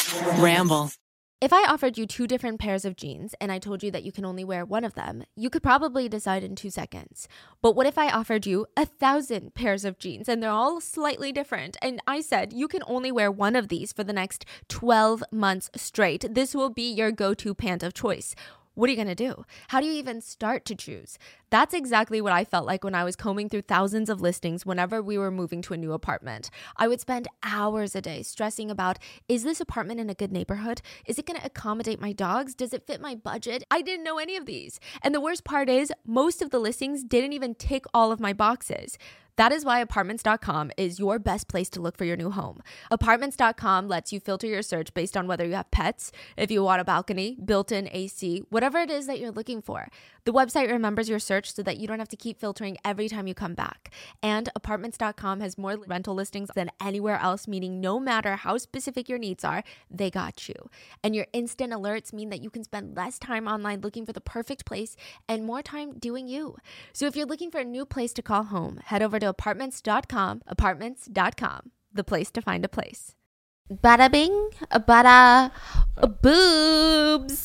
Ramble. If I offered you 2 different pairs of jeans and I told you that you can only wear one of them, you could probably decide in 2 seconds. But what if I offered you 1,000 pairs of jeans and they're all slightly different, and I said you can only wear one of these for the next 12 months straight? This will be your go-to pant of choice. What are you going to do? How do you even start to choose? That's exactly what I felt like when I was combing through thousands of listings whenever we were moving to a new apartment. I would spend hours a day stressing about, is this apartment in a good neighborhood? Is it going to accommodate my dogs? Does it fit my budget? I didn't know any of these. And the worst part is, most of the listings didn't even tick all of my boxes. That is why Apartments.com is your best place to look for your new home. Apartments.com lets you filter your search based on whether you have pets, if you want a balcony, built-in AC, whatever it is that you're looking for. The website remembers your search so that you don't have to keep filtering every time you come back. And Apartments.com has more rental listings than anywhere else, meaning no matter how specific your needs are, they got you. And your instant alerts mean that you can spend less time online looking for the perfect place and more time doing you. So if you're looking for a new place to call home, head over to Apartments.com, Apartments.com, the place to find a place. Bada bing, bada boobs.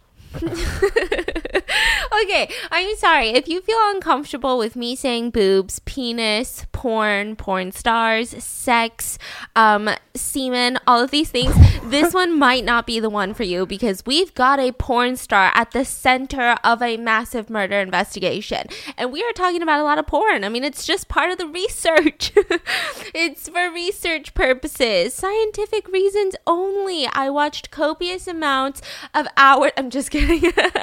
Okay, I'm sorry. If you feel uncomfortable with me saying boobs, penis, porn stars, sex, semen, all of these things, this one might not be the one for you, because we've got a porn star at the center of a massive murder investigation. And we are talking about a lot of porn. I mean, it's just part of the research. It's for research purposes, scientific reasons only. I watched copious amounts of hours. I'm just kidding.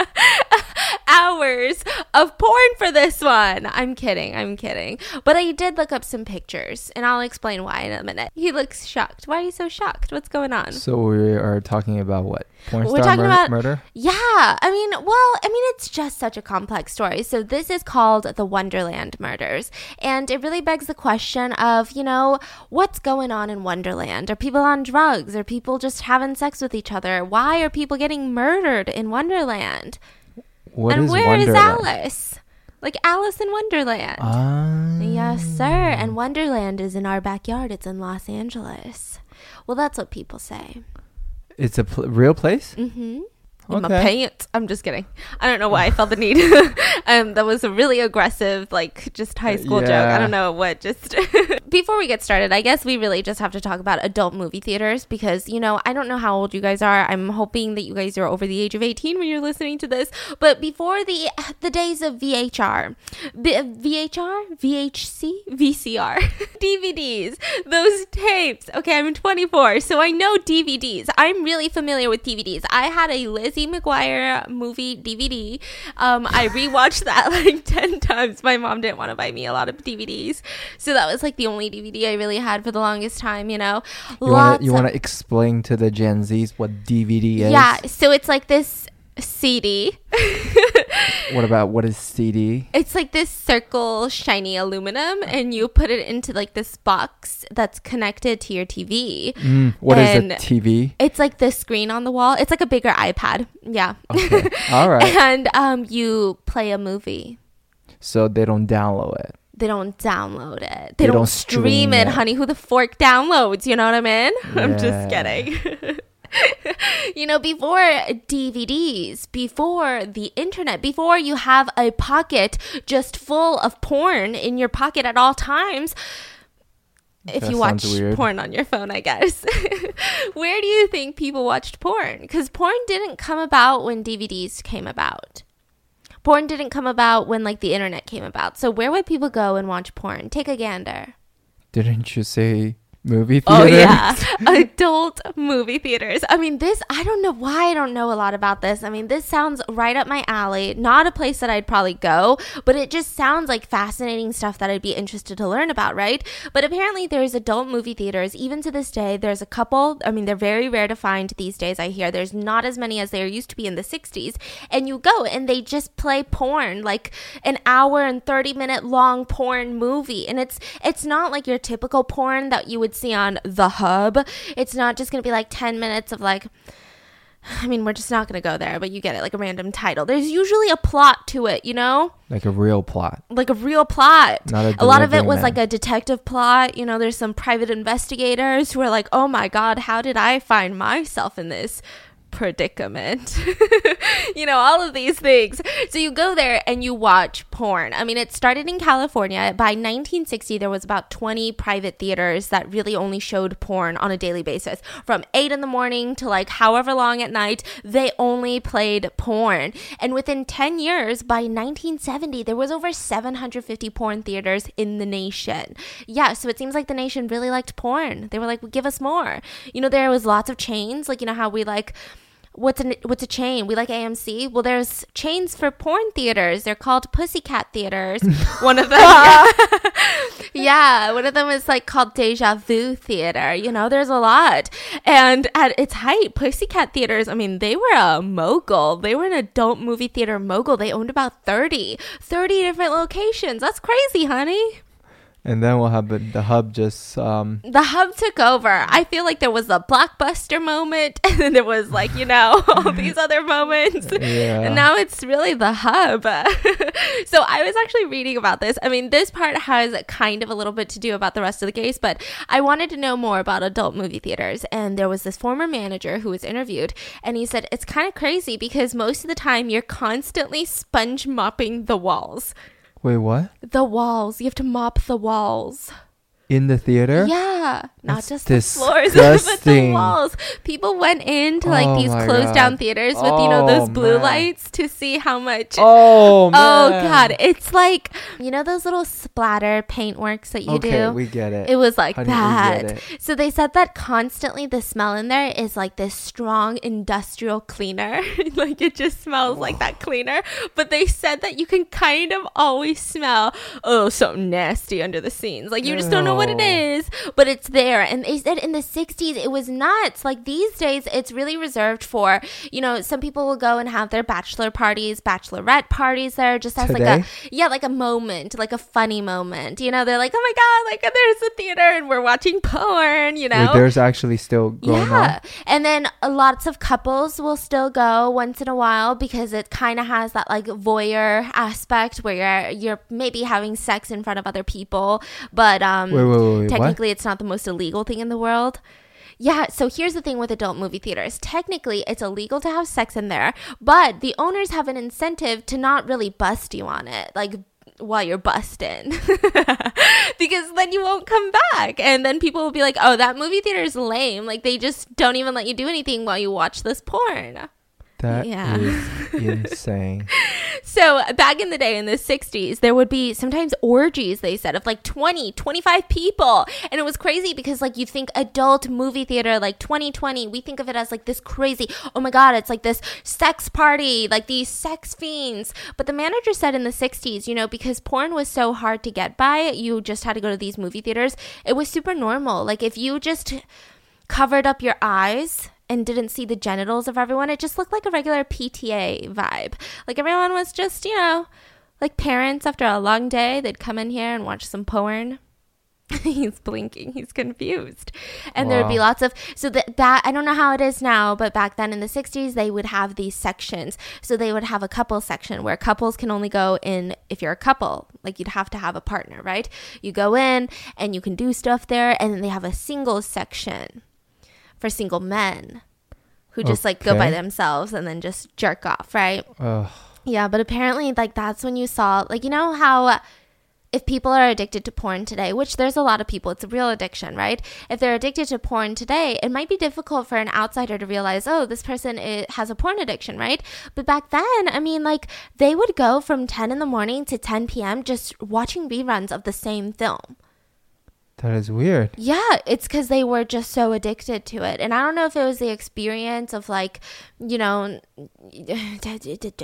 Hours of porn for this one. I'm kidding. But I did look up some pictures, and I'll explain why in a minute. He looks shocked. Why are you so shocked? What's going on? So we are talking about what? Porn We're star talking about murder? Yeah. I mean, it's just such a complex story. So this is called the Wonderland murders. And it really begs the question of, what's going on in Wonderland? Are people on drugs? Are people just having sex with each other? Why are people getting murdered in Wonderland? Where is Alice? Like Alice in Wonderland. Yes, sir. And Wonderland is in our backyard. It's in Los Angeles. Well, that's what people say. It's a real place? Mm-hmm. In my pants. I'm just kidding. I don't know why I felt the need. That was a really aggressive, just high school joke. I don't know what. Just before we get started, I guess we really just have to talk about adult movie theaters, because I don't know how old you guys are. I'm hoping that you guys are over the age of 18 when you're listening to this. But before the days of VHR, VHC, VCR, DVDs, those tapes. Okay, I'm 24, so I know DVDs. I'm really familiar with DVDs. I had a Lizzie McGuire movie DVD. I rewatched that 10 times. My mom didn't want to buy me a lot of DVDs, so that was the only DVD I really had for the longest time. You want to explain to the Gen Zs what DVD is? Yeah, so it's this CD. What is CD? It's this circle shiny aluminum, and you put it into this box that's connected to your TV. What is a TV? It's the screen on the wall. It's a bigger iPad. Yeah. Okay. All right. And you play a movie. So they don't download it. They don't download it. They don't stream it, honey. Who the fork downloads? You know what I mean? Yeah. I'm just kidding. Before DVDs, before the internet, before you have a pocket just full of porn in your pocket at all times, if you watch porn on your phone, I guess. Where do you think people watched porn? Because porn didn't come about when DVDs came about. Porn didn't come about when the internet came about. So where would people go and watch porn? Take a gander. Didn't you say movie theaters? Oh yeah, adult movie theaters. I mean, I don't know why I don't know a lot about this. I mean, this sounds right up my alley. Not a place that I'd probably go, but it just sounds like fascinating stuff that I'd be interested to learn about, right? But apparently there's adult movie theaters. Even to this day, there's a couple. I mean, they're very rare to find these days, I hear. There's not as many as there used to be in the 60s. And you go and they just play porn, an hour and 30-minute long porn movie. And it's not your typical porn that you would see on The Hub. It's not just gonna be 10 minutes of I mean, we're just not going to go there, but you get it, like a random title. There's usually a plot to it, you know? Like a real plot. Like a real plot. Not a lot of it was man. like a detective plot. You know, there's some private investigators who are like, oh my God, how did I find myself in this predicament? You know, all of these things. So you go there and you watch porn. I mean, it started in California. By 1960, there was about 20 private theaters that really only showed porn on a daily basis. From 8 in the morning to like however long at night, they only played porn. And within 10 years, by 1970, there was over 750 porn theaters in the nation. Yeah, so it seems like the nation really liked porn. They were like, well, give us more. You know, there was lots of chains, like, you know how we like, what's a chain? We like AMC. Well, there's chains for porn theaters. They're called Pussycat Theaters. One of them, yeah, one of them is like called Deja Vu Theater. You know, there's a lot. And at its height, Pussycat Theaters, I mean, they were a mogul. They were an adult movie theater mogul. They owned about 30 different locations. That's crazy, honey. And then what happened? The Hub just... The Hub took over. I feel like there was a Blockbuster moment, and then there was like, you know, all these other moments. Yeah. And now it's really the Hub. So I was actually reading about this. I mean, this part has kind of a little bit to do about the rest of the case, but I wanted to know more about adult movie theaters. And there was this former manager who was interviewed, and he said, it's kind of crazy because most of the time you're constantly sponge mopping the walls. Wait, what? The walls. You have to mop the walls. In the theater? Yeah. Not That's just the floors, but the walls. People went into like these closed down theaters with, you know, those blue lights to see how much. Oh, man. Oh, God. It's like, you know, those little splatter paintworks that you do? Okay, we get it. It was like Honey, that. we get it. So they said that constantly the smell in there is like this strong industrial cleaner. Like it just smells like that cleaner. But they said that you can kind of always smell, something nasty under the scenes. Like you just don't know what it is, but it's there. And they said in the 60s it was nuts. Like these days it's really reserved for, you know, some people will go and have their bachelor parties, bachelorette parties there, just as Today? like a moment, like a funny moment, you know. They're like, oh my God, like there's a theater and we're watching porn, you know. Wait, there's actually still going on? And then lots of couples will still go once in a while because it kind of has that like voyeur aspect where you're maybe having sex in front of other people, but Wait, technically what? it's not the most illegal thing in the world. Yeah, so here's the thing with adult movie theaters. Technically, it's illegal to have sex in there, but the owners have an incentive to not really bust you on it, like while you're busting. Because then you won't come back. And then people will be like, oh, that movie theater is lame. Like, they just don't even let you do anything while you watch this porn. That is insane. So back in the day in the 60s, there would be sometimes orgies, they said, of like 20, 25 people. And it was crazy because like you think adult movie theater, like 2020, we think of it as like this crazy, oh my God, it's like this sex party, like these sex fiends. But the manager said in the 60s, you know, because porn was so hard to get by, you just had to go to these movie theaters. It was super normal. Like if you just covered up your eyes and didn't see the genitals of everyone, it just looked like a regular PTA vibe. Like everyone was just, you know, like parents after a long day, they'd come in here and watch some porn. He's blinking, he's confused. And there would be lots of, so that I don't know how it is now, but back then in the 60s, they would have these sections. So they would have a couple section where couples can only go in if you're a couple, like you'd have to have a partner, right? You go in and you can do stuff there, and then they have a single section for single men who just like go by themselves and then just jerk off, right? Yeah, but apparently like that's when you saw, like, you know how if people are addicted to porn today, which there's a lot of people, it's a real addiction, right? If they're addicted to porn today, it might be difficult for an outsider to realize, oh, this person has a porn addiction, right? But back then, I mean, like they would go from 10 in the morning to 10 p.m. just watching reruns of the same film. That is weird. Yeah, it's because they were just so addicted to it. And I don't know if it was the experience of like, you know, like,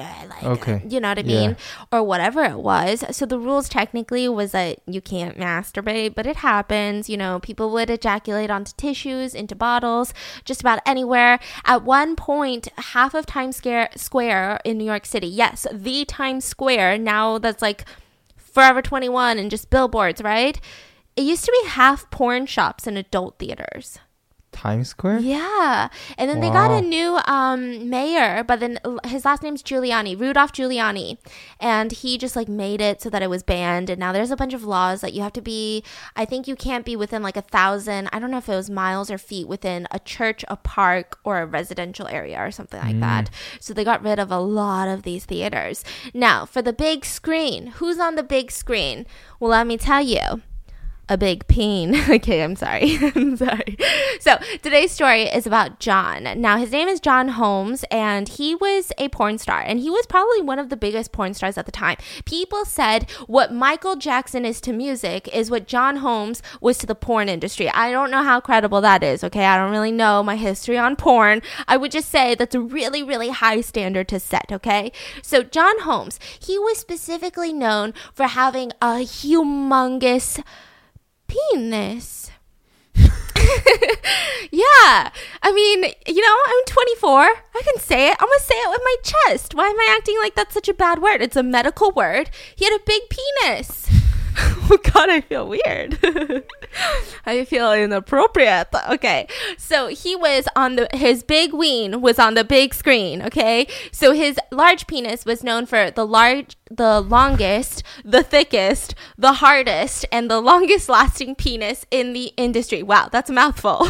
you know what I mean? Or whatever it was. So the rules technically was that you can't masturbate, but it happens. You know, people would ejaculate onto tissues, into bottles, just about anywhere. At one point, half of Times Square in New York City, yes, the Times Square, now that's like Forever 21 and just billboards, right? It used to be half porn shops and adult theaters. Times Square? Yeah. And then they got a new mayor, but then his last name's Giuliani, Rudolph Giuliani. And he just like made it so that it was banned. And now there's a bunch of laws that you have to be, I think you can't be within like 1,000, I don't know if it was miles or feet, within a church, a park, or a residential area or something like that. So they got rid of a lot of these theaters. Now, for the big screen, who's on the big screen? Well, let me tell you. A big peen. Okay, I'm sorry. I'm sorry. So today's story is about John. Now, his name is John Holmes, and he was a porn star, and he was probably one of the biggest porn stars at the time. People said what Michael Jackson is to music is what John Holmes was to the porn industry. I don't know how credible that is, okay? I don't really know my history on porn. I would just say that's a really, really high standard to set, okay? So John Holmes, he was specifically known for having a humongous penis. Yeah, I mean, I'm 24. I can say it. I'm gonna say it with my chest. Why am I acting like that's such a bad word? It's a medical word. He had a big penis. Oh God, I feel weird. I feel inappropriate. Okay, so he was on his big ween was on the big screen. Okay, so his large penis was known for the longest, the thickest, the hardest, and the longest lasting penis in the industry. Wow, that's a mouthful.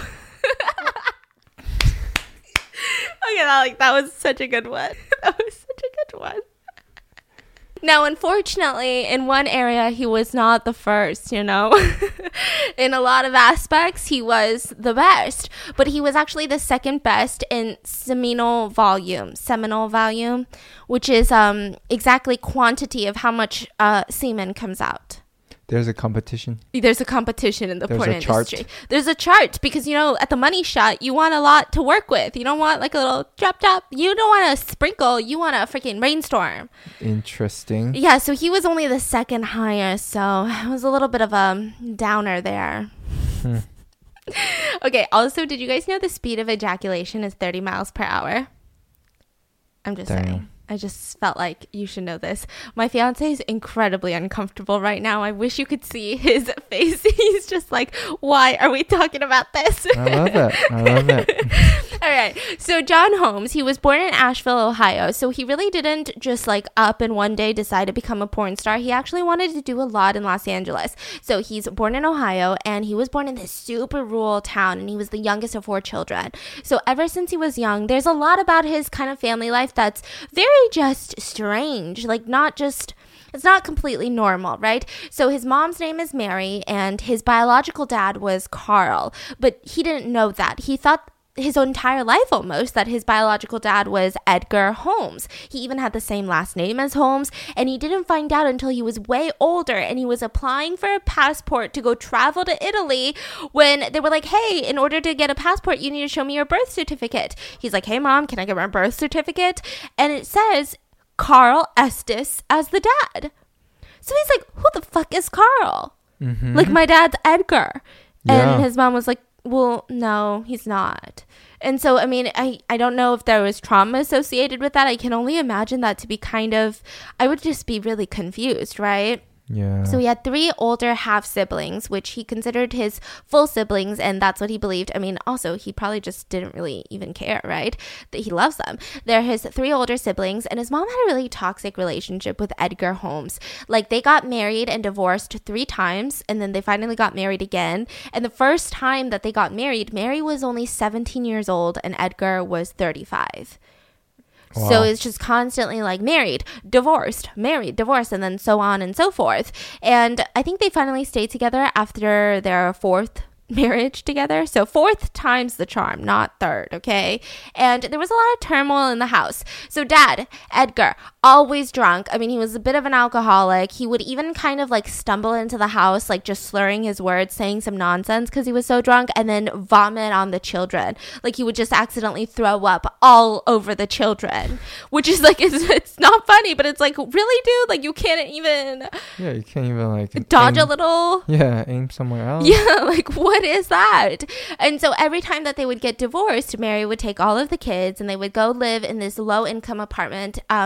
Okay, that was such a good one. That was such a good one. Now, unfortunately, in one area, he was not the first, In a lot of aspects, he was the best. But he was actually the second best in seminal volume, which is exactly quantity of how much semen comes out. There's a competition. There's a competition in the porn industry. There's a chart because, at the money shot, you want a lot to work with. You don't want like a little drop. You don't want a sprinkle. You want a freaking rainstorm. Interesting. Yeah, so he was only the second highest. So it was a little bit of a downer there. Okay, also, did you guys know the speed of ejaculation is 30 miles per hour? I'm just saying. I just felt like you should know this. My fiance is incredibly uncomfortable right now. I wish you could see his face. He's just like, why are we talking about this? I love it. All right. So John Holmes, he was born in Asheville, Ohio. So he really didn't just like up and one day decide to become a porn star. He actually wanted to do a lot in Los Angeles. So he's born in Ohio, and he was born in this super rural town, and he was the youngest of 4 children. So ever since he was young, there's a lot about his kind of family life that's very just strange, like it's not completely normal, right? So his mom's name is Mary, and his biological dad was Carl, but he didn't know that. He thought his entire life almost that his biological dad was Edgar Holmes. He even had the same last name as Holmes, and he didn't find out until he was way older and he was applying for a passport to go travel to Italy when they were like, hey, in order to get a passport, you need to show me your birth certificate. He's like, hey mom, can I get my birth certificate? And it says Carl Estes as the dad. So he's like, who the fuck is Carl? Mm-hmm. Like, my dad's Edgar. Yeah. And his mom was like, well, no, he's not. And so, I mean, I don't know if there was trauma associated with that. I can only imagine that to be I would just be really confused, right? Yeah. So he had 3 older half siblings, which he considered his full siblings, and that's what he believed. I mean, also, he probably just didn't really even care, right? That he loves them. They're his 3 older siblings, and his mom had a really toxic relationship with Edgar Holmes. Like, they got married and divorced 3 times, and then they finally got married again. And the first time that they got married, Mary was only 17 years old, and Edgar was 35. Wow. So it's just constantly like married, divorced, and then so on and so forth. And I think they finally stayed together after their 4th marriage together. So 4th time's the charm, not 3rd, okay? And there was a lot of turmoil in the house. So dad, Edgar, always drunk. I mean, he was a bit of an alcoholic. He would even kind of like stumble into the house, like just slurring his words, saying some nonsense because he was so drunk, and then vomit on the children. Like, he would just accidentally throw up all over the children, which is like, it's not funny, but it's like, really, dude? Like, you can't even... Yeah, you can't even like... Dodge a little? Yeah, aim somewhere else. Yeah, like, what is that? And so every time that they would get divorced, Mary would take all of the kids and they would go live in this low-income apartment that was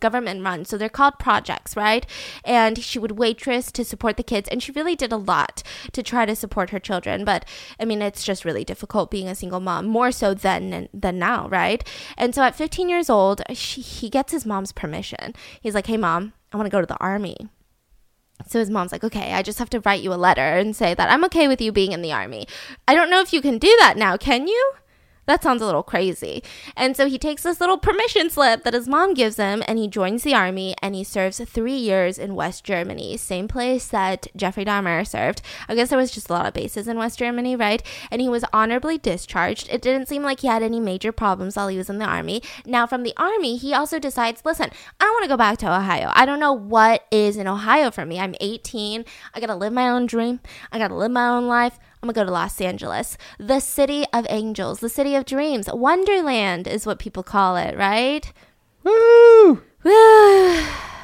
government run. So they're called projects, right? And she would waitress to support the kids. And she really did a lot to try to support her children. But I mean, it's just really difficult being a single mom, more so than now, right? And so at 15 years old, he gets his mom's permission. He's like, hey, Mom, I want to go to the army. So his mom's like, okay, I just have to write you a letter and say that I'm okay with you being in the army. I don't know if you can do that now, can you? That sounds a little crazy. And so he takes this little permission slip that his mom gives him, and he joins the army, and he serves 3 years in West Germany, same place that Jeffrey Dahmer served. I guess there was just a lot of bases in West Germany, right? And he was honorably discharged. It didn't seem like he had any major problems while he was in the army. Now, from the army, he also decides, listen, I don't want to go back to Ohio. I don't know what is in Ohio for me. I'm 18. I got to live my own dream. I got to live my own life. I'm gonna go to Los Angeles, the city of angels, the city of dreams. Wonderland is what people call it, right? Woo! Woo!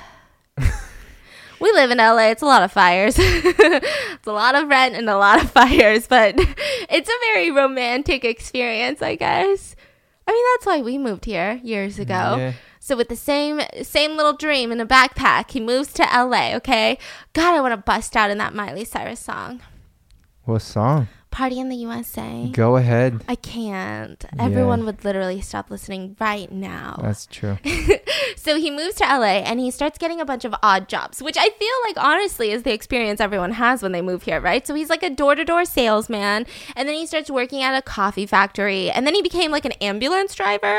We live in LA. It's a lot of fires. It's a lot of rent and a lot of fires, but it's a very romantic experience, I guess. I mean, that's why we moved here years ago. Yeah. So with the same little dream in a backpack, he moves to LA, okay? God, I want to bust out in that Miley Cyrus song. What song? Party in the USA. Go ahead. I can't. Yeah. Everyone would literally stop listening right now. That's true. So he moves to LA and he starts getting a bunch of odd jobs, which I feel like honestly is the experience everyone has when they move here, right? So he's like a door-to-door salesman, and then he starts working at a coffee factory, and then he became like an ambulance driver.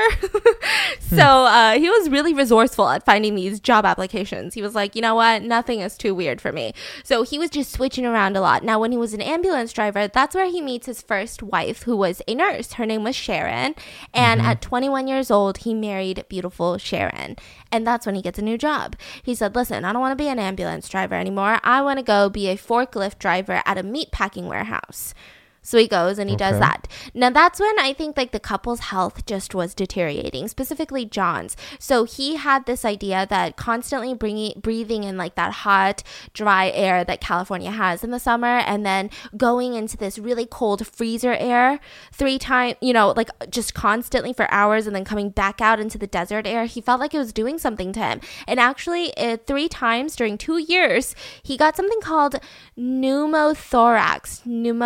So he was really resourceful at finding these job applications. He was like, you know what? Nothing is too weird for me. So he was just switching around a lot. Now, when he was an ambulance driver, that's where he meets his first wife, who was a nurse. Her name was Sharon. And at 21 years old, he married beautiful Sharon. And that's when he gets a new job. He said, listen, I don't want to be an ambulance driver anymore. I want to go be a forklift driver at a meatpacking warehouse. So he goes and he does that. Now, that's when I think like the couple's health just was deteriorating, specifically John's. So he had this idea that constantly breathing in like that hot, dry air that California has in the summer, and then going into this really cold freezer air 3 times, you know, like just constantly for hours, and then coming back out into the desert air. He felt like it was doing something to him. And actually 3 times during 2 years, he got something called pneumothorax,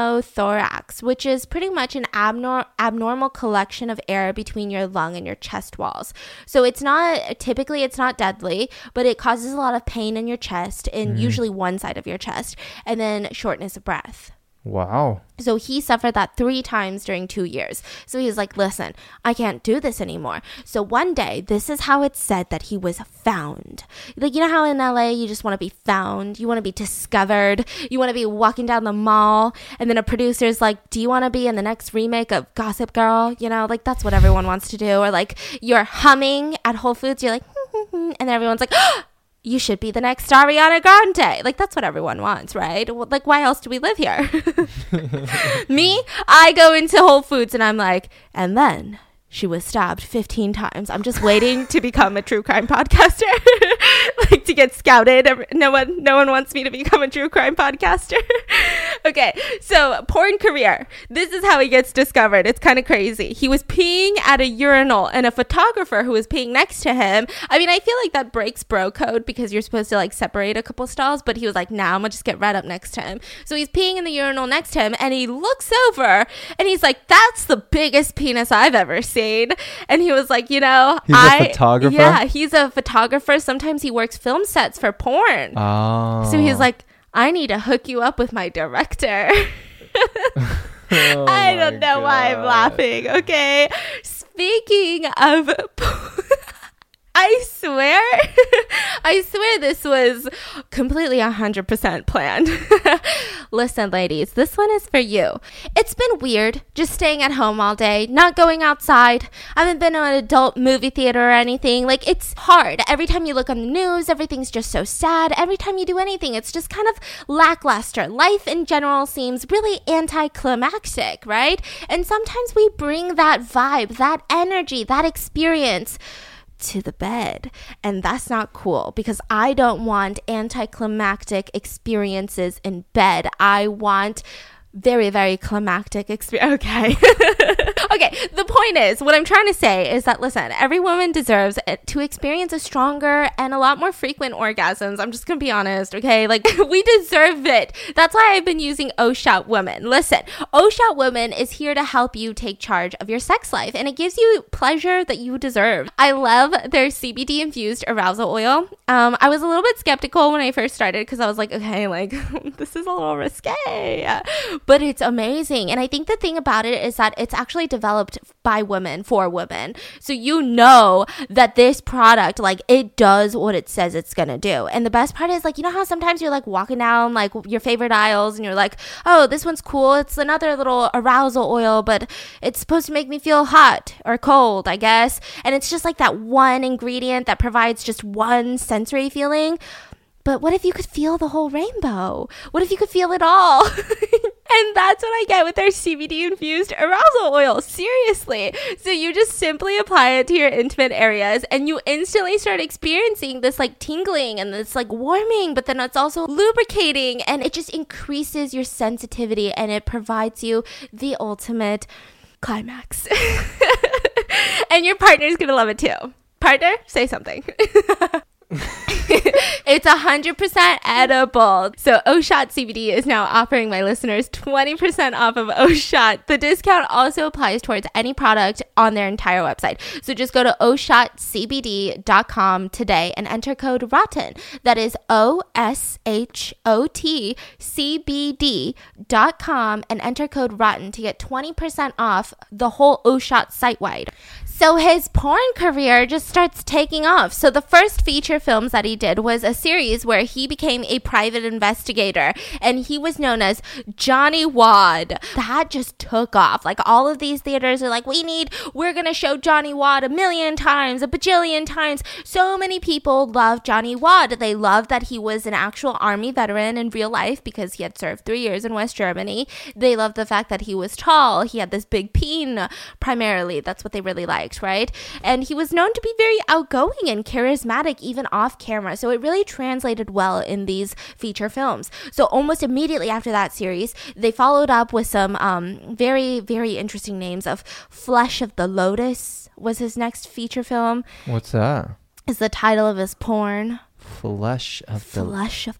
which is pretty much an abnormal collection of air between your lung and your chest walls. So it's not deadly, but it causes a lot of pain in your chest, and usually one side of your chest, and then shortness of breath. Wow. So he suffered that 3 times during 2 years. So he was like, listen, I can't do this anymore. So one day, this is how it's said that he was found. Like, you know how in LA you just want to be found? You want to be discovered. You want to be walking down the mall, and then a producer's like, do you want to be in the next remake of Gossip Girl? You know, like that's what everyone wants to do. Or like you're humming at Whole Foods. You're like, and then everyone's like, you should be the next Ariana Grande. Like, that's what everyone wants, right? Like, why else do we live here? Me, I go into Whole Foods and I'm like, and then she was stabbed 15 times. I'm just waiting to become a true crime podcaster. Like, to get scouted. No one wants me to become a true crime podcaster. Okay, so porn career. This is how he gets discovered. It's kind of crazy. He was peeing at a urinal, and a photographer who was peeing next to him. I mean, I feel like that breaks bro code because you're supposed to like separate a couple stalls, but he was like, nah, I'm gonna just get right up next to him. So he's peeing in the urinal next to him, and he looks over and he's like, that's the biggest penis I've ever seen. And he was like, you know, he's a photographer? Yeah, he's a photographer. Sometimes he works film sets for porn. Oh. So he's like, I need to hook you up with my director. Oh I don't know why I'm God. laughing. Okay. Speaking of, I swear this was completely 100% planned. Listen, ladies, this one is for you. It's been weird just staying at home all day, not going outside. I haven't been to an adult movie theater or anything. Like, it's hard. Every time you look on the news, everything's just so sad. Every time you do anything, it's just kind of lackluster. Life in general seems really anticlimactic, right? And sometimes we bring that vibe, that energy, that experience to the bed, and that's not cool, because I don't want anticlimactic experiences in bed. I want very, very climactic experience. Okay. Okay, the point is, what I'm trying to say is that, listen, every woman deserves to experience a stronger and a lot more frequent orgasms. I'm just going to be honest, okay? Like, we deserve it. That's why I've been using Oh Shout Woman. Listen, Oh Shout Woman is here to help you take charge of your sex life, and it gives you pleasure that you deserve. I love their CBD-infused arousal oil. I was a little bit skeptical when I first started because I was like, okay, like, this is a little risque, but it's amazing. And I think the thing about it is that it's actually developed by women for women. So you know that this product, like, it does what it says it's gonna do. And the best part is, like, you know how sometimes you're like walking down like your favorite aisles and you're like, oh, this one's cool. It's another little arousal oil, but it's supposed to make me feel hot or cold, I guess. And it's just like that one ingredient that provides just one sensory feeling. But what if you could feel the whole rainbow? What if you could feel it all? And that's what I get with their CBD-infused arousal oil. Seriously. So you just simply apply it to your intimate areas and you instantly start experiencing this like tingling and this like warming, but then it's also lubricating, and it just increases your sensitivity and it provides you the ultimate climax. And your partner's going to love it too. Partner, say something. It's 100% edible. So Oshot CBD is now offering my listeners 20% off of Oshot. The discount also applies towards any product on their entire website. So just go to oshotcbd.com today and enter code ROTTEN. That is OSHOTCBD.com and enter code ROTTEN to get 20% off the whole Oshot site-wide. So his porn career just starts taking off. So the first feature films that he did was a series where he became a private investigator, and he was known as Johnny Wad. That just took off. Like, all of these theaters are like, we're going to show Johnny Wad 1,000,000 times, 1 bajillion times. So many people love Johnny Wad. They love that he was an actual army veteran in real life because he had served 3 years in West Germany. They loved the fact that he was tall. He had this big peen, primarily. That's what they really liked. Right? And he was known to be very outgoing and charismatic even off camera. So it really translated well in these feature films. So almost immediately after that series, they followed up with some very, very interesting names of Flesh of the Lotus was his next feature film. What's that? Is the title of his porn. Flesh of the Lotus.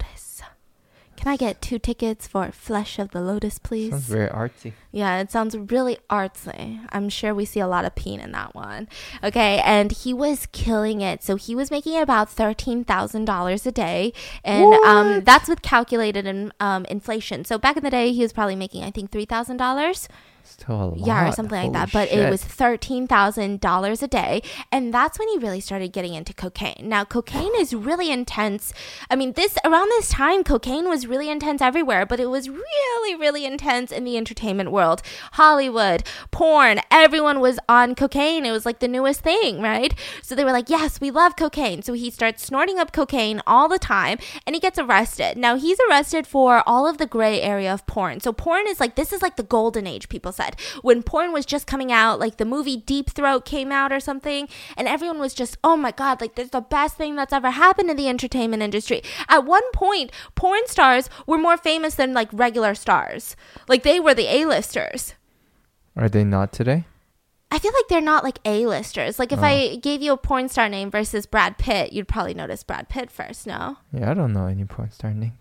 Can I get 2 tickets for Flesh of the Lotus, please? Sounds very artsy. Yeah, it sounds really artsy. I'm sure we see a lot of peen in that one. Okay, and he was killing it. So he was making about $13,000 a day. And that's with calculated inflation. So back in the day, he was probably making, I think, $3,000. Still a lot. Yeah, or something like that. But it was $13,000 a day. And that's when he really started getting into cocaine. Now, cocaine is really intense. I mean, around this time, cocaine was really intense everywhere, but it was really, really intense in the entertainment world. Hollywood, porn, everyone was on cocaine. It was like the newest thing, right? So they were like, yes, we love cocaine. So he starts snorting up cocaine all the time, and he gets arrested. Now, he's arrested for all of the gray area of porn. So porn is like, this is like the golden age, people said. When porn was just coming out, like the movie Deep Throat came out or something, and everyone was just, oh my God, like this is the best thing that's ever happened in the entertainment industry. At one point, porn stars were more famous than like regular stars. Like they were the A-listers. Are they not today? I feel like they're not like A-listers. Like if I gave you a porn star name versus Brad Pitt, you'd probably notice Brad Pitt first, no? Yeah, I don't know any porn star names.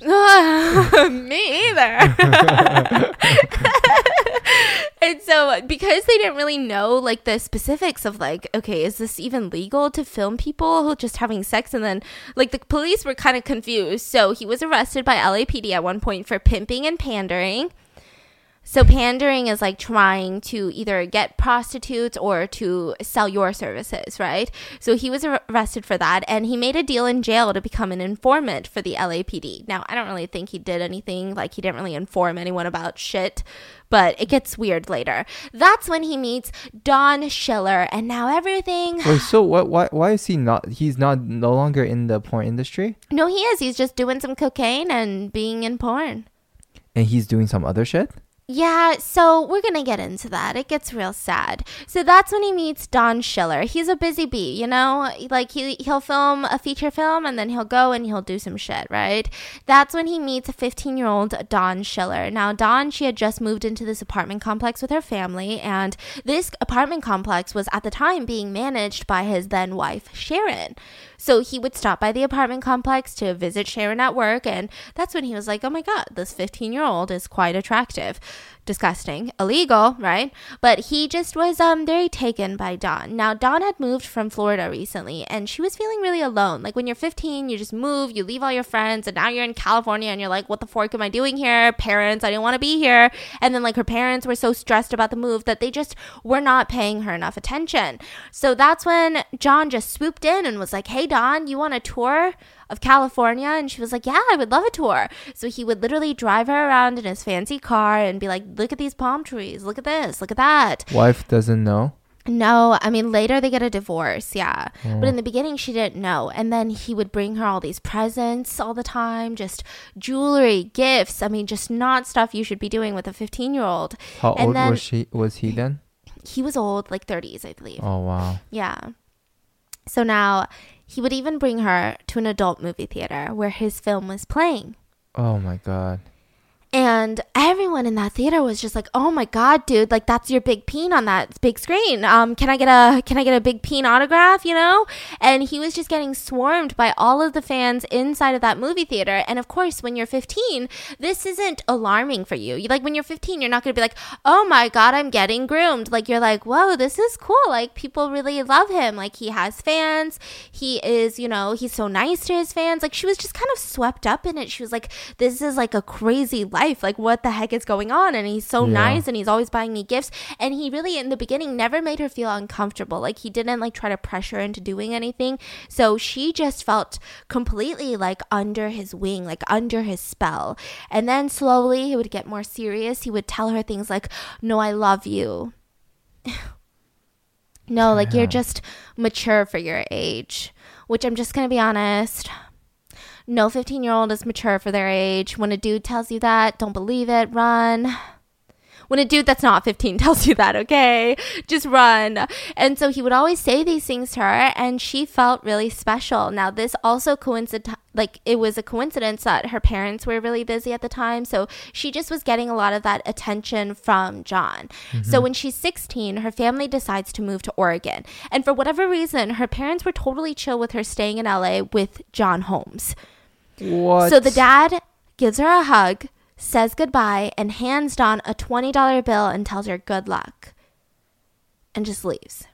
Me either. And so because they didn't really know like the specifics of like, okay, is this even legal to film people just having sex? And then like the police were kind of confused. So he was arrested by LAPD at one point for pimping and pandering. So pandering is like trying to either get prostitutes or to sell your services, right? So he was arrested for that, and he made a deal in jail to become an informant for the LAPD. Now, I don't really think he did anything, like he didn't really inform anyone about shit, but it gets weird later. That's when he meets Don Schiller, and now everything... Wait, so why is he not... He's no longer in the porn industry? No, he is. He's just doing some cocaine and being in porn. And he's doing some other shit? Yeah, so we're going to get into that. It gets real sad. So that's when he meets Don Schiller. He's a busy bee, you know? Like he'll film a feature film and then he'll go and he'll do some shit, right? That's when he meets a 15-year-old Don Schiller. Now, Dawn, she had just moved into this apartment complex with her family, and this apartment complex was at the time being managed by his then wife, Sharon. So he would stop by the apartment complex to visit Sharon at work, and that's when he was like, oh my God, this 15-year-old is quite attractive. Disgusting, illegal, right? But he just was very taken by Dawn. Now, Dawn had moved from Florida recently, and she was feeling really alone. Like when you're 15, you just move, you leave all your friends, and now you're in California, and you're like, what the fork am I doing here? Parents, I didn't want to be here. And then like her parents were so stressed about the move that they just were not paying her enough attention. So that's when John just swooped in and was like, hey, Dawn, you want a tour of California? And she was like, yeah, I would love a tour. So he would literally drive her around in his fancy car and be like, look at these palm trees, look at this, look at that. Wife doesn't know? No, I mean, later they get a divorce, yeah. But in the beginning, she didn't know. And then he would bring her all these presents all the time, just jewelry, gifts. I mean, just not stuff you should be doing with a 15-year-old. How old was he then? He was old, like 30s, I believe. Oh, wow. Yeah. So now he would even bring her to an adult movie theater where his film was playing. Oh, my God. And everyone in that theater was just like, oh my God, dude, like that's your big peen on that big screen. Can I get a big peen autograph, you know? And he was just getting swarmed by all of the fans inside of that movie theater. And of course, when you're 15, this isn't alarming for you. Like when you're 15, you're not going to be like, oh my God, I'm getting groomed. Like you're like, whoa, this is cool. Like people really love him. Like he has fans. He is, you know, he's so nice to his fans. Like she was just kind of swept up in it. She was like, this is like a crazy life. Like what the heck is going on? And he's so nice and he's always buying me gifts. And he really in the beginning never made her feel uncomfortable. Like he didn't like try to pressure her into doing anything. So she just felt completely like under his wing, like under his spell. And then slowly he would get more serious. He would tell her things like, no, I love you. No, like you're just mature for your age, which I'm just going to be honest. No 15-year-old is mature for their age. When a dude tells you that, don't believe it, run. When a dude that's not 15 tells you that, okay, just run. And so he would always say these things to her, and she felt really special. Now, this also it was a coincidence that her parents were really busy at the time, so she just was getting a lot of that attention from John. Mm-hmm. So when she's 16, her family decides to move to Oregon. And for whatever reason, her parents were totally chill with her staying in LA with John Holmes. What? So the dad gives her a hug, says goodbye, and hands Dawn a $20 bill and tells her good luck. And just leaves.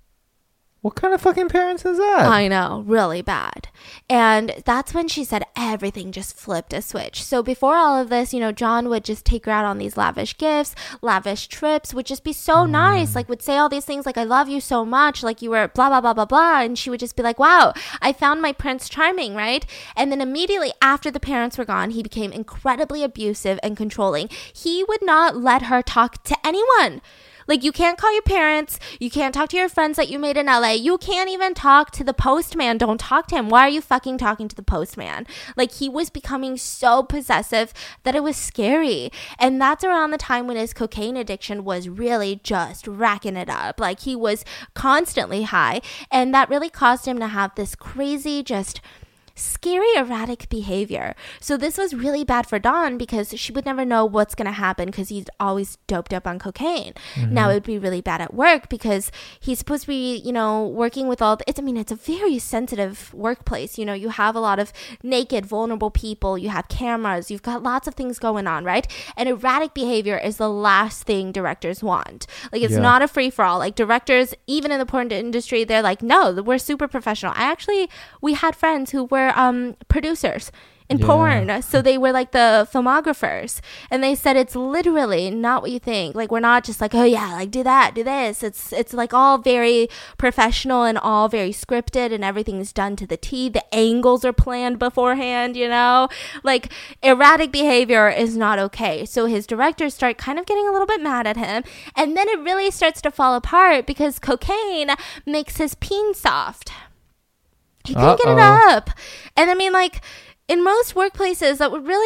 What kind of fucking parents is that? I know, really bad. And that's when she said everything just flipped a switch. So before all of this, you know, John would just take her out on these lavish gifts, lavish trips, would just be so nice, like would say all these things like, I love you so much, like you were blah, blah, blah, blah, blah. And she would just be like, wow, I found my Prince Charming, right? And then immediately after the parents were gone, he became incredibly abusive and controlling. He would not let her talk to anyone. Like, you can't call your parents. You can't talk to your friends that you made in LA. You can't even talk to the postman. Don't talk to him. Why are you fucking talking to the postman? Like, he was becoming so possessive that it was scary. And that's around the time when his cocaine addiction was really just racking it up. Like, he was constantly high. And that really caused him to have this crazy, just scary, erratic behavior. So this was really bad for Dawn because she would never know what's going to happen because he's always doped up on cocaine. Mm-hmm. Now it would be really bad at work because he's supposed to be, you know, working with all it's a very sensitive workplace. You know, you have a lot of naked, vulnerable people. You have cameras. You've got lots of things going on, right? And erratic behavior is the last thing directors want. Like, it's not a free-for-all. Like, directors, even in the porn industry, they're like, no, we're super professional. We had friends who were producers in porn, so they were like the filmographers, and they said it's literally not what you think. Like, we're not just like, oh yeah, like do that, do this. It's like all very professional and all very scripted, and everything's done to the T. The angles are planned beforehand, you know. Like, erratic behavior is not okay. So his directors start kind of getting a little bit mad at him, and then it really starts to fall apart because cocaine makes his peen soft. He couldn't get it up. And I mean, like, in most workplaces, that would really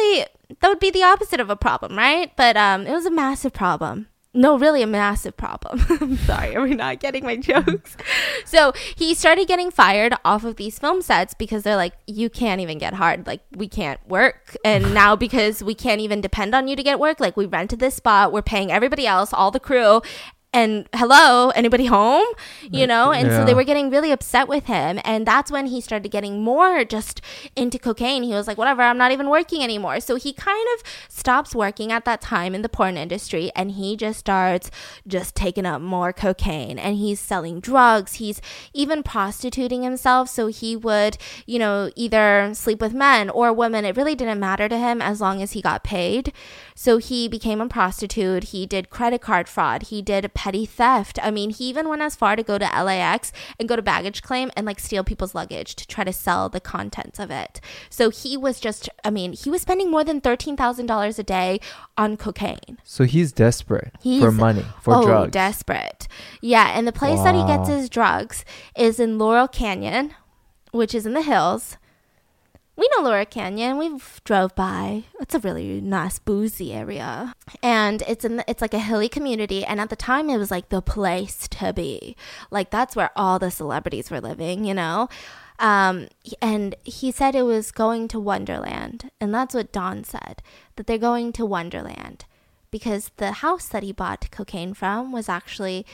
that would be the opposite of a problem, right? But it was a massive problem. No, really a massive problem. I'm sorry, are we not getting my jokes? So he started getting fired off of these film sets because they're like, you can't even get hard. Like, we can't work. And now because we can't even depend on you to get work, like, we rented this spot, we're paying everybody else, all the crew. And hello, anybody home? You know? And so they were getting really upset with him. And that's when he started getting more just into cocaine. He was like, whatever, I'm not even working anymore. So he kind of stops working at that time in the porn industry. And he just starts just taking up more cocaine. And he's selling drugs. He's even prostituting himself. So he would, you know, either sleep with men or women. It really didn't matter to him as long as he got paid. So he became a prostitute. He did credit card fraud. He did petty theft. I mean, he even went as far to go to LAX and go to baggage claim and like steal people's luggage to try to sell the contents of it. So he was just, I mean, he was spending more than $13,000 a day on cocaine. So he's desperate for money, for drugs. Desperate. Yeah. And the place that he gets his drugs is in Laurel Canyon, which is in the hills. We know Laurel Canyon. We've drove by. It's a really nice boozy area. And it's like a hilly community. And at the time, it was like the place to be. Like, that's where all the celebrities were living, you know? And he said it was going to Wonderland. And that's what Don said, that they're going to Wonderland. Because the house that he bought cocaine from was actually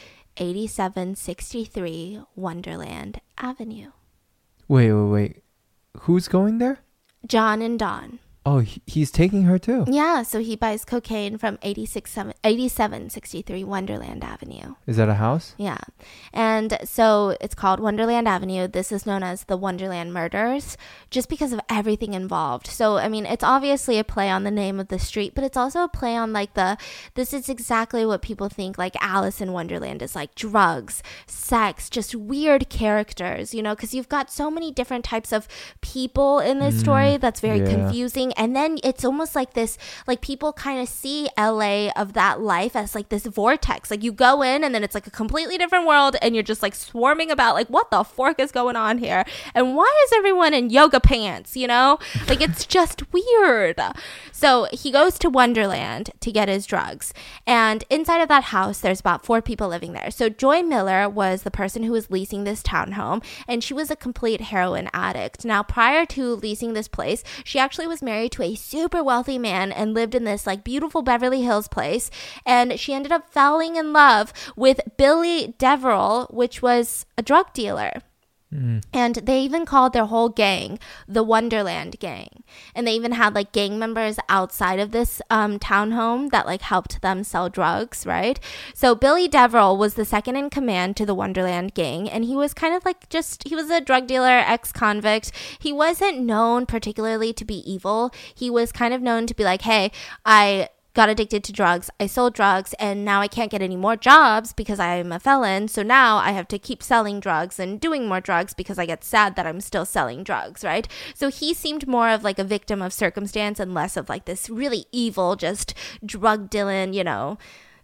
8763 Wonderland Avenue. Wait. Who's going there? John and Don. Oh, he's taking her too. Yeah, so he buys cocaine from 8763 Wonderland Avenue. Is that a house? Yeah. And so it's called Wonderland Avenue. This is known as the Wonderland Murders just because of everything involved. So, I mean, it's obviously a play on the name of the street, but it's also a play on like this is exactly what people think like Alice in Wonderland is, like drugs, sex, just weird characters, you know, because you've got so many different types of people in this story that's very confusing. And then it's almost like this, like people kind of see LA of that life as like this vortex. Like you go in and then it's like a completely different world and you're just like swarming about like, what the fork is going on here? And why is everyone in yoga pants, you know? Like it's just weird. So he goes to Wonderland to get his drugs. And inside of that house, there's about 4 people living there. So Joy Miller was the person who was leasing this townhome, and she was a complete heroin addict. Now, prior to leasing this place, she actually was married to a super wealthy man and lived in this like beautiful Beverly Hills place. And she ended up falling in love with Billy Deverell, which was a drug dealer. And they even called their whole gang the Wonderland Gang. And they even had like gang members outside of this townhome that like helped them sell drugs, right? So Billy Deverell was the second in command to the Wonderland Gang. And he was kind of like he was a drug dealer, ex-convict. He wasn't known particularly to be evil. He was kind of known to be like, hey, I got addicted to drugs, I sold drugs, and now I can't get any more jobs because I am a felon, so now I have to keep selling drugs and doing more drugs because I get sad that I'm still selling drugs, right? So he seemed more of like a victim of circumstance and less of like this really evil, just drug dealing, you know,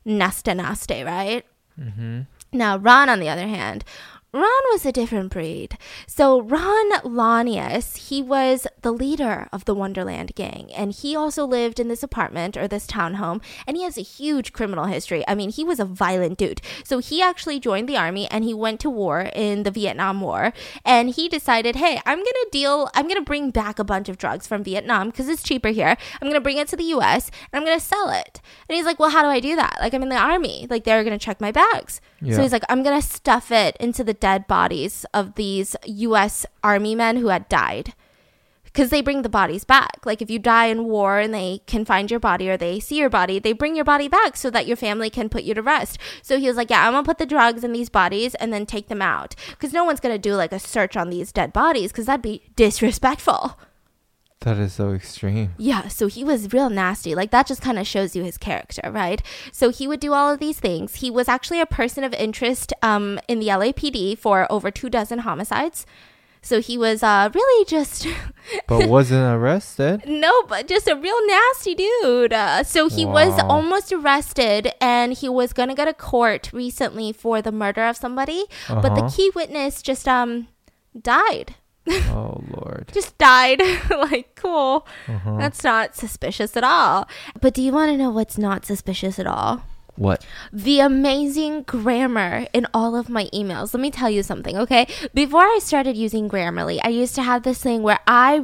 nasty, right? Now, Ron, on the other hand, Ron was a different breed. So Ron Lanius, he was the leader of the Wonderland Gang, and he also lived in this apartment or this townhome, and he has a huge criminal history. I mean, he was a violent dude. So he actually joined the army and he went to war in the Vietnam War, and he decided, hey, I'm going to bring back a bunch of drugs from Vietnam because it's cheaper here. I'm going to bring it to the US and I'm going to sell it. And he's like, well, how do I do that? Like, I'm in the army. Like, they're going to check my bags. So he's like, I'm going to stuff it into the dead bodies of these U.S. Army men who had died. Because they bring the bodies back. Like if you die in war and they can find your body or they see your body, they bring your body back so that your family can put you to rest. So he was like, yeah, I'm going to put the drugs in these bodies and then take them out. Because no one's going to do like a search on these dead bodies because that'd be disrespectful. That is so extreme. Yeah, so he was real nasty. Like, that just kind of shows you his character, right? So he would do all of these things. He was actually a person of interest in the LAPD for over 24 homicides. So he was really just... But wasn't arrested? No, but just a real nasty dude. So he was almost arrested, and he was going to go to court recently for the murder of somebody. But the key witness just died. Oh, Lord. Just died. Like, cool. Uh-huh. That's not suspicious at all. But do you want to know what's not suspicious at all? What? The amazing grammar in all of my emails. Let me tell you something, okay? Before I started using Grammarly, I used to have this thing where I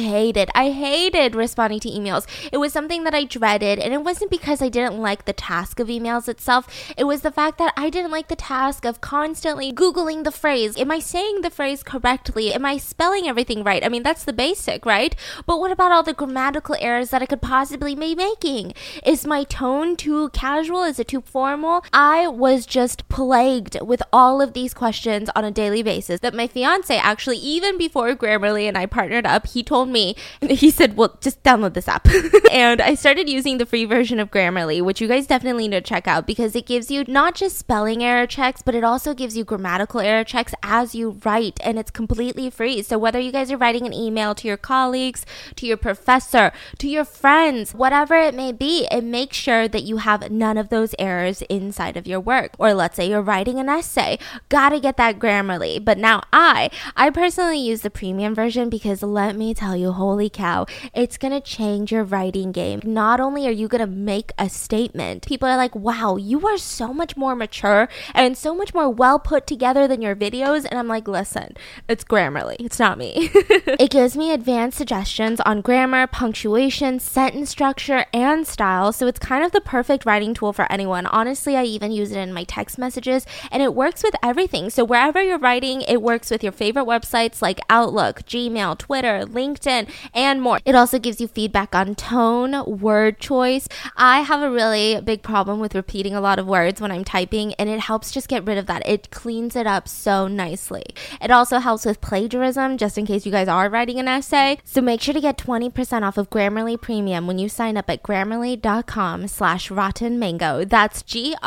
hated responding to emails. It was something that I dreaded, and it wasn't because I didn't like the task of emails itself. It was the fact that I didn't like the task of constantly Googling the phrase. Am I saying the phrase correctly? Am I spelling everything right? I mean, that's the basic, right? But what about all the grammatical errors that I could possibly be making? Is my tone too casual? Is it too formal? I was just plagued with all of these questions on a daily basis that my fiance actually, even before Grammarly and I partnered up, he told me, he said, well, just download this app. And I started using the free version of Grammarly, which you guys definitely need to check out because it gives you not just spelling error checks, but it also gives you grammatical error checks as you write, and it's completely free. So whether you guys are writing an email to your colleagues, to your professor, to your friends, whatever it may be, it makes sure that you have none of those errors inside of your work. Or let's say you're writing an essay, gotta get that Grammarly. But now I personally use the premium version because let me tell you, holy cow, it's gonna change your writing game. Not only are you gonna make a statement, people are like, wow, you are so much more mature and so much more well put together than your videos. And I'm like, listen, it's Grammarly, it's not me. It gives me advanced suggestions on grammar, punctuation, sentence structure, and style. So it's kind of the perfect writing tool for anyone. Honestly, I even use it in my text messages, and it works with everything. So wherever you're writing, it works with your favorite websites like Outlook, Gmail, Twitter, LinkedIn, and more. It also gives you feedback on tone, word choice. I have a really big problem with repeating a lot of words when I'm typing, and it helps just get rid of that. It cleans it up so nicely. It also helps with plagiarism, just in case you guys are writing an essay. So make sure to get 20% off of Grammarly Premium when you sign up at grammarly.com/rottenmango. That's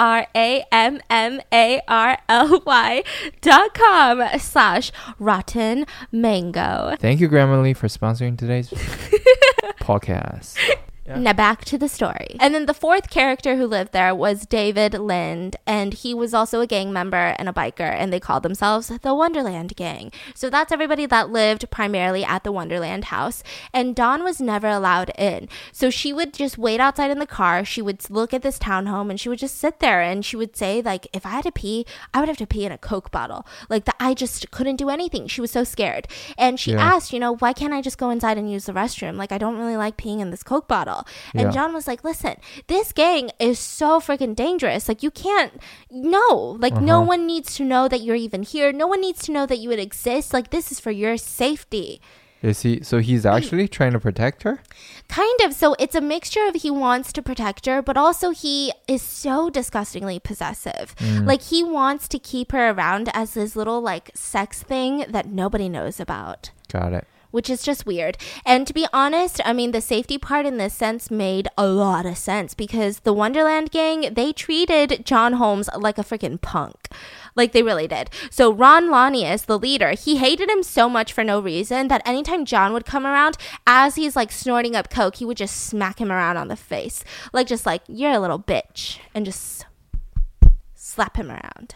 grammarly.com/rottenmango. Thank you, Grammarly, for sponsoring today's podcast. Yeah. Now back to the story. And then the fourth character who lived there was David Lind, and he was also a gang member and a biker, and they called themselves the Wonderland Gang. So that's everybody that lived primarily at the Wonderland house, and Dawn was never allowed in. So she would just wait outside in the car, she would look at this townhome, and she would just sit there, and she would say, like, if I had to pee, I would have to pee in a Coke bottle. Like, I just couldn't do anything. She was so scared. And she asked, why can't I just go inside and use the restroom? Like, I don't really like peeing in this Coke bottle. And John was like, listen, this gang is so freaking dangerous. Like, you can't, no one needs to know that you're even here. No one needs to know that you would exist. Like, this is for your safety. Is he? So he's actually trying to protect her? Kind of. So it's a mixture of he wants to protect her, but also he is so disgustingly possessive. Like, he wants to keep her around as this little, like, sex thing that nobody knows about. Got it. Which is just weird. And to be honest, I mean, the safety part in this sense made a lot of sense because the Wonderland Gang, they treated John Holmes like a freaking punk. Like, they really did. So Ron Lanius, the leader, he hated him so much for no reason that anytime John would come around, as he's like snorting up coke, he would just smack him around on the face. Like, just like, you're a little bitch. And just slap him around.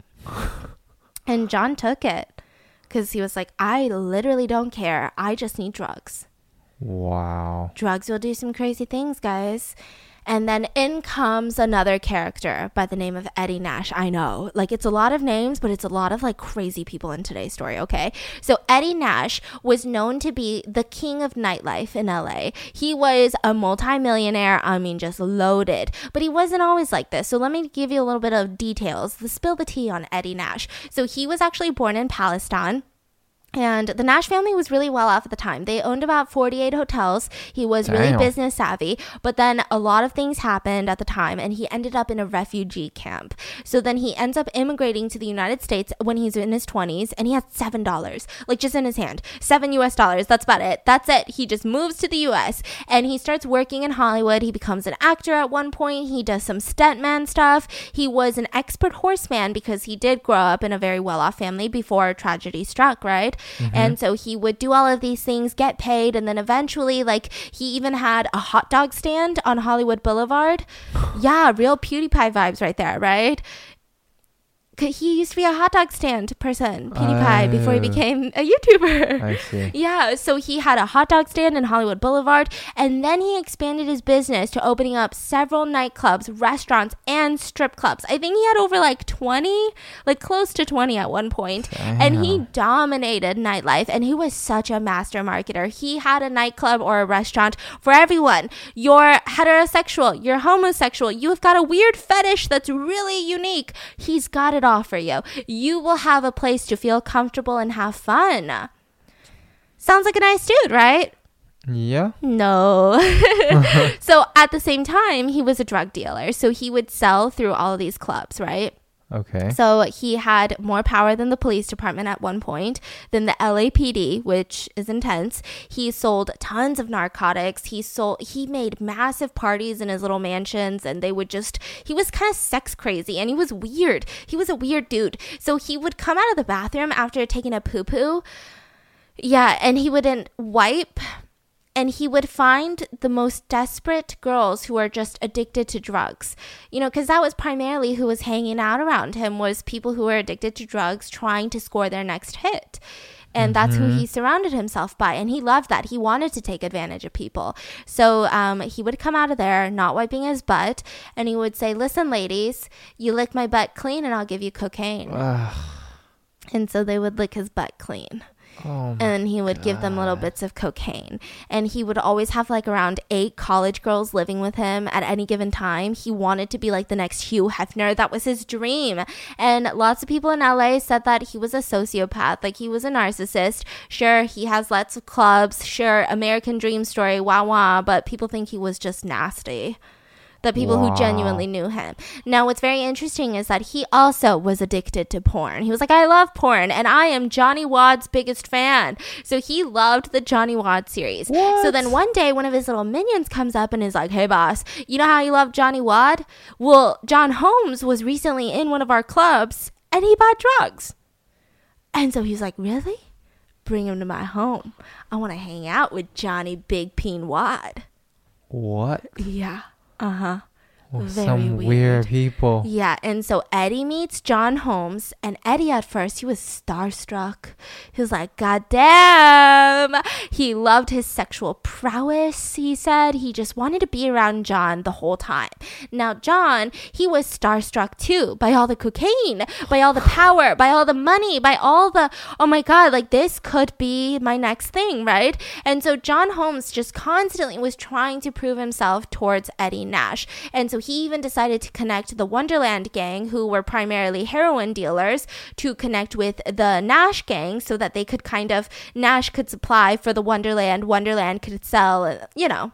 And John took it. Because he was like, I literally don't care. I just need drugs. Wow. Drugs will do some crazy things, guys. And then in comes another character by the name of Eddie Nash. I know, like, it's a lot of names, but it's a lot of like crazy people in today's story, okay? So Eddie Nash was known to be the king of nightlife in LA. He was a multimillionaire, I mean, just loaded. But he wasn't always like this. So let me give you a little bit of details. Spill the tea on Eddie Nash. So he was actually born in Palestine. And the Nash family was really well off at the time. They owned about 48 hotels. He was really business savvy. But then a lot of things happened at the time, and he ended up in a refugee camp. So then he ends up immigrating to the United States when he's in his 20s, and he has $7, like, just in his hand. $7 US. That's about it. That's it. He just moves to the US, and he starts working in Hollywood. He becomes an actor at one point. He does some stuntman stuff. He was an expert horseman because he did grow up in a very well-off family before tragedy struck, right? And so he would do all of these things, get paid, and then eventually, like, he even had a hot dog stand on Hollywood Boulevard. Yeah, real PewDiePie vibes right there, right? He used to be a hot dog stand person, PewDiePie, before he became a YouTuber. I see. Yeah, so he had a hot dog stand in Hollywood Boulevard, and then he expanded his business to opening up several nightclubs, restaurants, and strip clubs. I think he had over like 20, like close to 20 at one point. Damn. And he dominated nightlife, and he was such a master marketer. He had a nightclub or a restaurant for everyone. You're heterosexual, you're homosexual, you've got a weird fetish that's really unique. He's got it all for you. You will have a place to feel comfortable and have fun. Sounds like a nice dude, right? Yeah. No. So at the same time, he was a drug dealer. So he would sell through all of these clubs, right? Okay. So he had more power than the police department at one point, than the LAPD, which is intense. He sold tons of narcotics. He made massive parties in his little mansions, and he was kind of sex crazy, and he was weird. He was a weird dude. So he would come out of the bathroom after taking a poo-poo. Yeah, and he wouldn't wipe. And he would find the most desperate girls who are just addicted to drugs. You know, because that was primarily who was hanging out around him, was people who were addicted to drugs trying to score their next hit. And that's who he surrounded himself by. And he loved that. He wanted to take advantage of people. So he would come out of there not wiping his butt. And he would say, listen, ladies, you lick my butt clean and I'll give you cocaine. And so they would lick his butt clean. Oh, and he would give them little bits of cocaine. And he would always have like around 8 college girls living with him at any given time. He wanted to be like the next Hugh Hefner. That was his dream. And lots of people in LA said that he was a sociopath, like he was a narcissist. Sure, he has lots of clubs. Sure, American Dream story, wah wah. But people think he was just nasty. The people who genuinely knew him. Now, what's very interesting is that he also was addicted to porn. He was like, I love porn, and I am Johnny Wad's biggest fan. So he loved the Johnny Wad series. What? So then one day, one of his little minions comes up and is like, hey, boss, you know how you love Johnny Wad? Well, John Holmes was recently in one of our clubs, and he bought drugs. And so he's like, really? Bring him to my home. I want to hang out with Johnny Big Peen Wad. What? Yeah. Uh-huh. Well, Very some weird people. Yeah, and so Eddie meets John Holmes, and Eddie at first, he was starstruck. He was like, God damn! He loved his sexual prowess, he said. He just wanted to be around John the whole time. Now, John, he was starstruck too by all the cocaine, by all the power, by all the money, by all the, oh my God, like this could be my next thing, right? And so John Holmes just constantly was trying to prove himself towards Eddie Nash. And so he even decided to connect the Wonderland gang, who were primarily heroin dealers, to connect with the Nash gang so that they could kind of, Nash could supply for the Wonderland, Wonderland could sell, you know,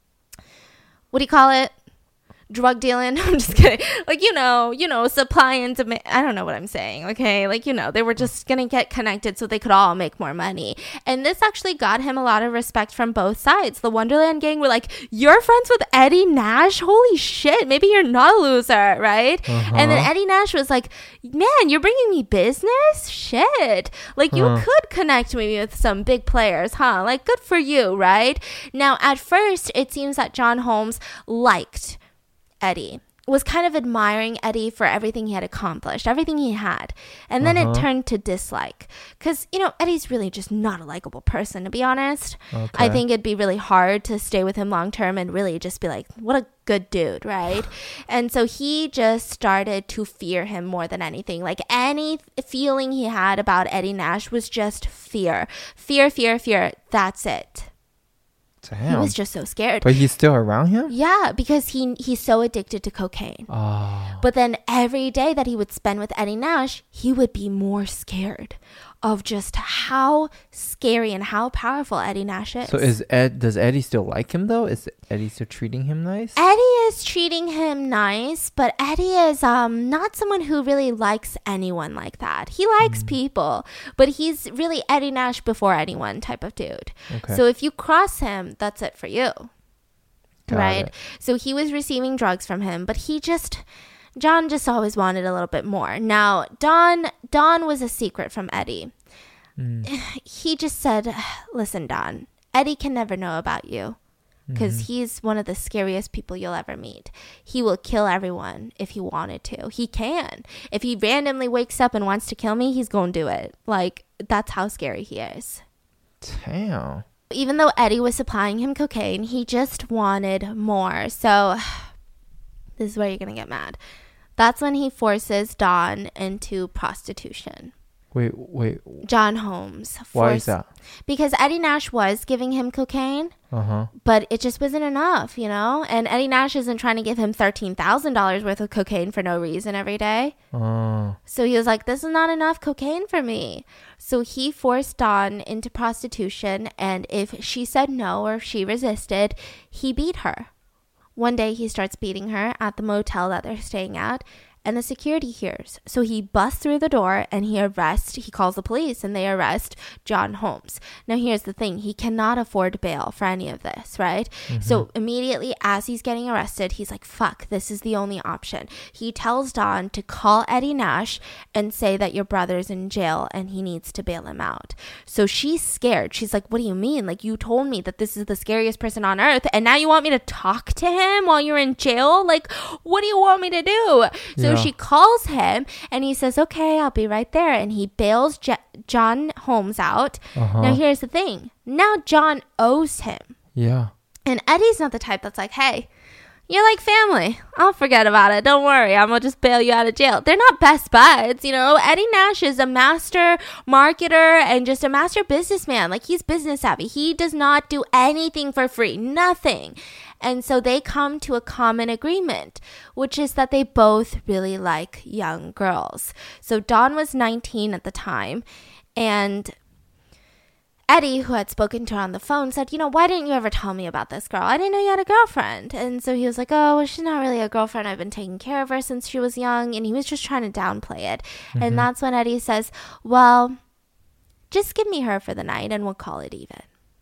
what do you call it? Drug dealing. I'm just kidding. Like, you know, supply and demand. I don't know what I'm saying. Okay. Like, you know, they were just going to get connected so they could all make more money. And this actually got him a lot of respect from both sides. The Wonderland gang were like, you're friends with Eddie Nash? Holy shit. Maybe you're not a loser. Right. And then Eddie Nash was like, man, you're bringing me business? Shit. Like, you could connect maybe with some big players, huh? Like, good for you. Right. Now, at first, it seems that John Holmes liked Eddie, was kind of admiring Eddie for everything he had accomplished, everything he had. And then it turned to dislike. Because, you know, Eddie's really just not a likable person, to be honest. Okay. I think it'd be really hard to stay with him long term and really just be like, what a good dude, right? And so he just started to fear him more than anything. Like any feeling he had about Eddie Nash was just fear. Fear, fear, fear. That's it. Damn. He was just so scared. But he's still around him? Yeah, because he's so addicted to cocaine. Oh. But then every day that he would spend with Eddie Nash, he would be more scared of just how scary and how powerful Eddie Nash is. So does Eddie still like him though? Is Eddie still treating him nice? Eddie is treating him nice, but Eddie is not someone who really likes anyone like that. He likes people, but he's really Eddie Nash before anyone type of dude. Okay. So if you cross him, that's it for you. Got right? it. So he was receiving drugs from him, but John just always wanted a little bit more. Now, Don was a secret from Eddie. He just said, listen, Don, Eddie can never know about you. because he's one of the scariest people you'll ever meet. He will kill everyone if he wanted to. He can. If he randomly wakes up and wants to kill me, he's going to do it. Like, that's how scary he is. Damn. Even though Eddie was supplying him cocaine, he just wanted more. So this is where you're going to get mad. That's when he forces Don into prostitution. Wait. John Holmes. Why is that? Because Eddie Nash was giving him cocaine, but it just wasn't enough, you know? And Eddie Nash isn't trying to give him $13,000 worth of cocaine for no reason every day. So he was like, this is not enough cocaine for me. So he forced Dawn into prostitution, and if she said no or if she resisted, he beat her. One day he starts beating her at the motel that they're staying at, and the security hears. So he busts through the door and he calls the police and they arrest John Holmes. Now here's the thing. He cannot afford bail for any of this, right? So immediately as he's getting arrested, he's like, fuck, this is the only option. He tells Dawn to call Eddie Nash and say that your brother's in jail and he needs to bail him out. So she's scared. She's like, what do you mean? Like, you told me that this is the scariest person on earth and now you want me to talk to him while you're in jail? Like, what do you want me to do? So she calls him and he says, okay, I'll be right there. And he bails John Holmes out. Now, here's the thing. Now John owes him. Yeah. And Eddie's not the type that's like, hey, you're like family. I'll forget about it. Don't worry. I'm going to just bail you out of jail. They're not best buds. You know, Eddie Nash is a master marketer and just a master businessman. Like, he's business savvy. He does not do anything for free. Nothing. And so they come to a common agreement, which is that they both really like young girls. So Dawn was 19 at the time, and Eddie, who had spoken to her on the phone, said, you know, why didn't you ever tell me about this girl? I didn't know you had a girlfriend. And so he was like, oh, well, she's not really a girlfriend. I've been taking care of her since she was young. And he was just trying to downplay it. And that's when Eddie says, well, just give me her for the night and we'll call it even.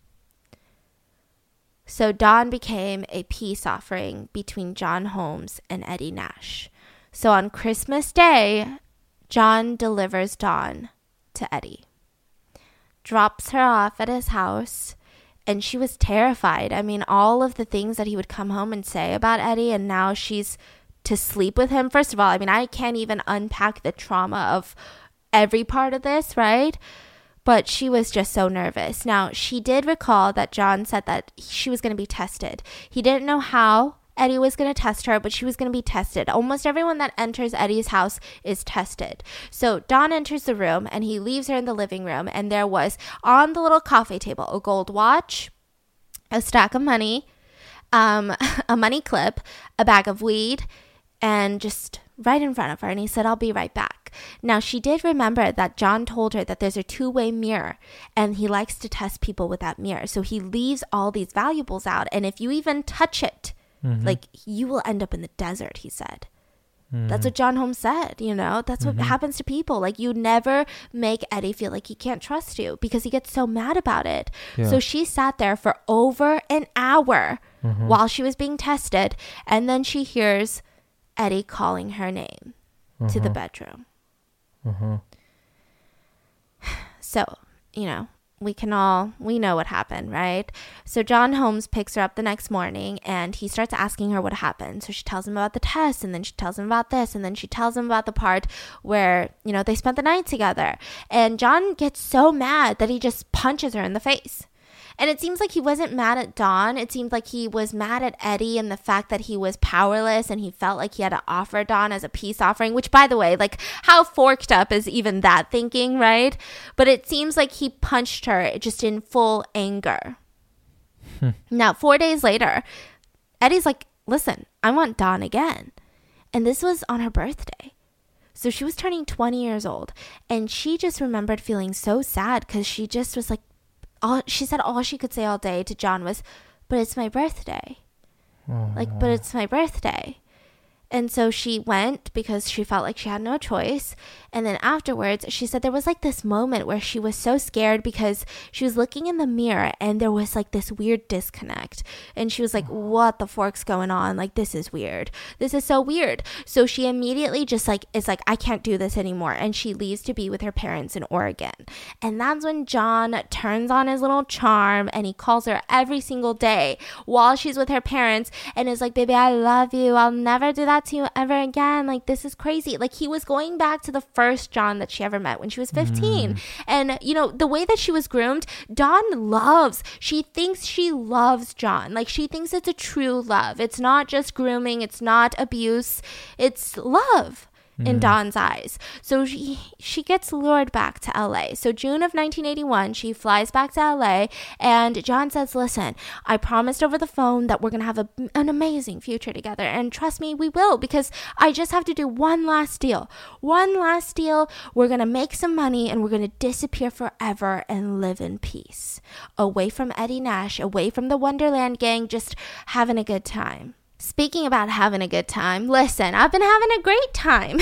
So Dawn became a peace offering between John Holmes and Eddie Nash. So on Christmas Day, John delivers Dawn to Eddie, drops her off at his house, and she was terrified. I mean, all of the things that he would come home and say about Eddie, and now she's to sleep with him. First of all, I mean, I can't even unpack the trauma of every part of this, right? But she was just so nervous. Now, she did recall that John said that she was going to be tested. He didn't know how Eddie was going to test her, but she was going to be tested. Almost everyone that enters Eddie's house is tested. So Dawn enters the room and he leaves her in the living room. And there was on the little coffee table a gold watch, a stack of money, a money clip, a bag of weed, and just right in front of her. And he said, I'll be right back. Now, she did remember that John told her that there's a two-way mirror and he likes to test people with that mirror. So he leaves all these valuables out. And if you even touch it, like, you will end up in the desert, he said. That's what John Holmes said, you know. That's what happens to people. Like, you never make Eddie feel like he can't trust you because he gets so mad about it. Yeah. So she sat there for over an hour while she was being tested. And then she hears Eddie calling her name to the bedroom. So, you know, we know what happened, right? So John Holmes picks her up the next morning and he starts asking her what happened. So she tells him about the test, and then she tells him about this, and then she tells him about the part where, you know, they spent the night together. And John gets so mad that he just punches her in the face. And it seems like he wasn't mad at Dawn. It seemed like he was mad at Eddie and the fact that he was powerless and he felt like he had to offer Dawn as a peace offering, which, by the way, like, how forked up is even that thinking, right? But it seems like he punched her just in full anger. Now, 4 days later, Eddie's like, listen, I want Dawn again. And this was on her birthday. So she was turning 20 years old. And she just remembered feeling so sad because she just was like, she said all she could say all day to John was, but it's my birthday. But it's my birthday. And so she went because she felt like she had no choice. And then afterwards, she said there was like this moment where she was so scared because she was looking in the mirror and there was like this weird disconnect. And she was like, what the fork's going on? Like, this is weird. This is so weird. So she immediately just like, it's like, I can't do this anymore. And she leaves to be with her parents in Oregon. And that's when John turns on his little charm and he calls her every single day while she's with her parents and is like, baby, I love you. I'll never do that to you ever again. Like, this is crazy. Like, he was going back to the first John that she ever met when she was 15. And, you know, the way that she was groomed, she thinks she loves John. Like, she thinks it's a true love. It's not just grooming. It's not abuse. It's love. In Dawn's eyes. So she gets lured back to LA. So June of 1981, she flies back to LA and John says, listen, I promised over the phone that we're going to have an amazing future together. And trust me, we will, because I just have to do one last deal. One last deal. We're going to make some money and we're going to disappear forever and live in peace. Away from Eddie Nash, away from the Wonderland gang, just having a good time. Speaking about having a good time, listen, I've been having a great time.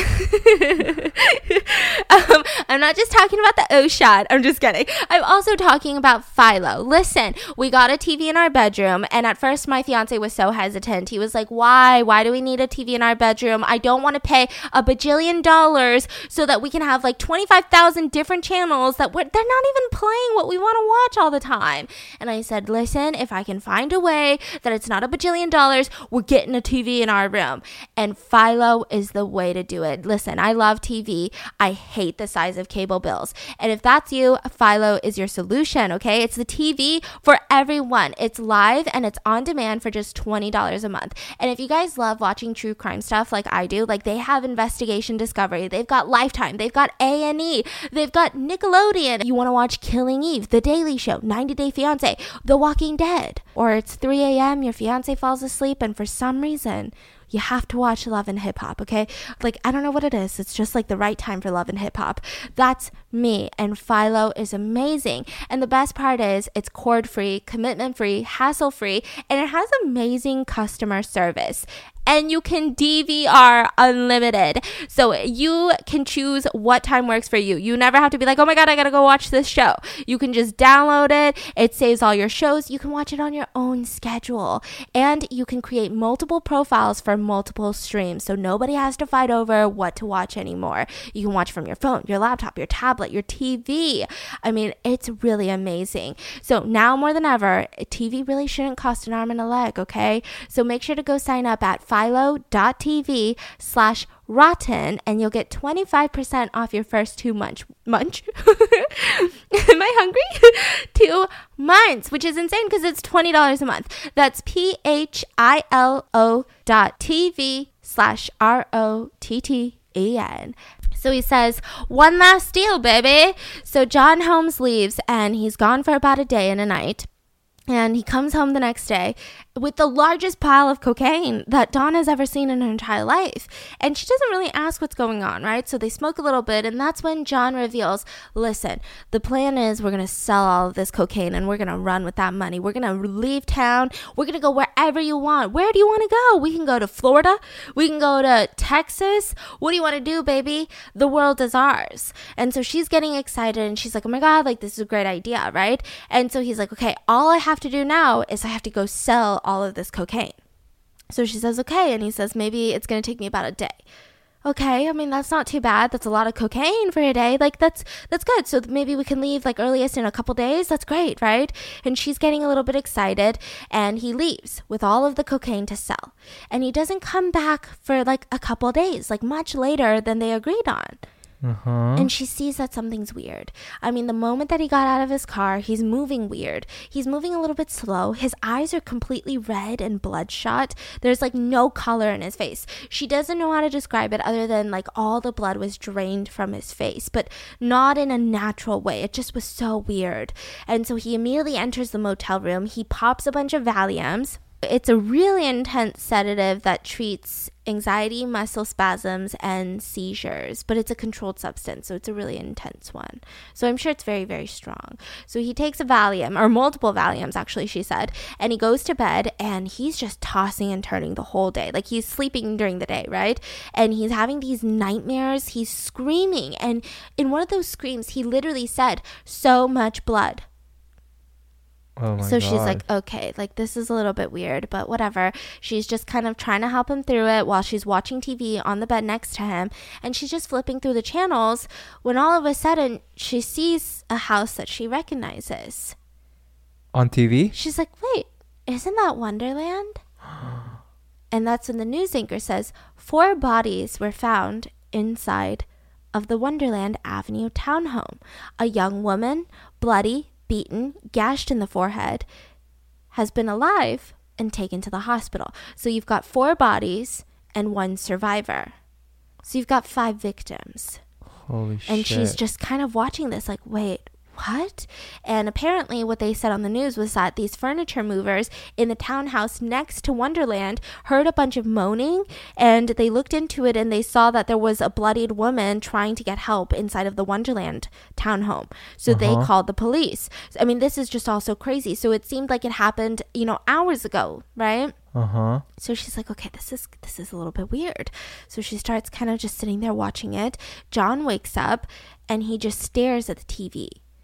I'm not just talking about the O shot. I'm just kidding. I'm also talking about Philo. Listen, we got a TV in our bedroom, and at first my fiance was so hesitant. He was like, why? Why do we need a TV in our bedroom? I don't want to pay $1 bajillion so that we can have like 25,000 different channels that they're not even playing what we want to watch all the time. And I said, listen, if I can find a way that it's not $1 bajillion, we're getting a TV in our room. And Philo is the way to do it. Listen, I love TV. I hate the size of cable bills. And if that's you, Philo is your solution, okay? It's the TV for everyone. It's live and it's on demand for just $20 a month. And if you guys love watching true crime stuff like I do, like they have Investigation Discovery, they've got Lifetime, they've got A&E, they've got Nickelodeon. You want to watch Killing Eve, The Daily Show, 90 Day Fiance, The Walking Dead, or it's 3 a.m., your fiance falls asleep and for some reason you have to watch Love and Hip Hop, okay? Like, I don't know what it is. It's just like the right time for Love and Hip Hop. That's me, and Philo is amazing. And the best part is it's cord-free, commitment-free, hassle-free, and it has amazing customer service. And you can DVR unlimited. So you can choose what time works for you. You never have to be like, oh my God, I gotta go watch this show. You can just download it. It saves all your shows. You can watch it on your own schedule. And you can create multiple profiles for multiple streams. So nobody has to fight over what to watch anymore. You can watch from your phone, your laptop, your tablet, your TV. I mean, it's really amazing. So now more than ever, TV really shouldn't cost an arm and a leg, okay? So make sure to go sign up at philo.tv/rotten and you'll get 25% off your first 2 months. Munch? Am I hungry? 2 months, which is insane because it's $20 a month. That's philo.tv/ROTTEN. So he says, one last deal, baby. So John Holmes leaves and he's gone for about a day and a night. And he comes home the next day with the largest pile of cocaine that Dawn has ever seen in her entire life. And she doesn't really ask what's going on, right? So they smoke a little bit, and that's when John reveals, listen, the plan is we're going to sell all of this cocaine, and we're going to run with that money. We're going to leave town. We're going to go wherever you want. Where do you want to go? We can go to Florida. We can go to Texas. What do you want to do, baby? The world is ours. And so she's getting excited, and she's like, oh my God, like this is a great idea, right? And so he's like, okay, all I have to do now is I have to go sell all of this cocaine. So she says, okay. And he says, maybe it's going to take me about a day. Okay, I mean, that's not too bad. That's a lot of cocaine for a day. Like, that's good. So maybe we can leave, like, earliest in a couple days. That's great, right? And she's getting a little bit excited, and he leaves with all of the cocaine to sell. And he doesn't come back for, like, a couple days, like, much later than they agreed on. And she sees that something's weird. I mean, the moment that he got out of his car, he's moving weird. He's moving a little bit slow. His eyes are completely red and bloodshot. There's like no color in his face. She doesn't know how to describe it other than like all the blood was drained from his face, but not in a natural way. It just was so weird. And so he immediately enters the motel room. He pops a bunch of Valiums. It's a really intense sedative that treats anxiety, muscle spasms, and seizures, but it's a controlled substance, so it's a really intense one. So I'm sure it's very, very strong. So he takes a Valium, or multiple Valiums, actually, she said, and he goes to bed, and he's just tossing and turning the whole day. Like, he's sleeping during the day, right? And he's having these nightmares. He's screaming, and in one of those screams, he literally said, "So much blood." Oh my so God. she's like, okay, like this is a little bit weird, but whatever. She's just kind of trying to help him through it while she's watching TV on the bed next to him. And she's just flipping through the channels when all of a sudden she sees a house that she recognizes. On TV? She's like, wait, isn't that Wonderland? And that's when the news anchor says 4 bodies were found inside of the Wonderland Avenue townhome. A young woman, bloody, beaten, gashed in the forehead, has been alive and taken to the hospital. So you've got 4 bodies and 1 survivor. So you've got 5 victims. Holy shit. And she's just kind of watching this like, wait, what? And apparently what they said on the news was that these furniture movers in the townhouse next to Wonderland heard a bunch of moaning, and they looked into it and they saw that there was a bloodied woman trying to get help inside of the Wonderland townhome. So they called the police. I mean, this is just all so crazy. So it seemed like it happened, hours ago, right? So she's like, okay, this is a little bit weird. So she starts kind of just sitting there watching it. John wakes up and he just stares at the TV.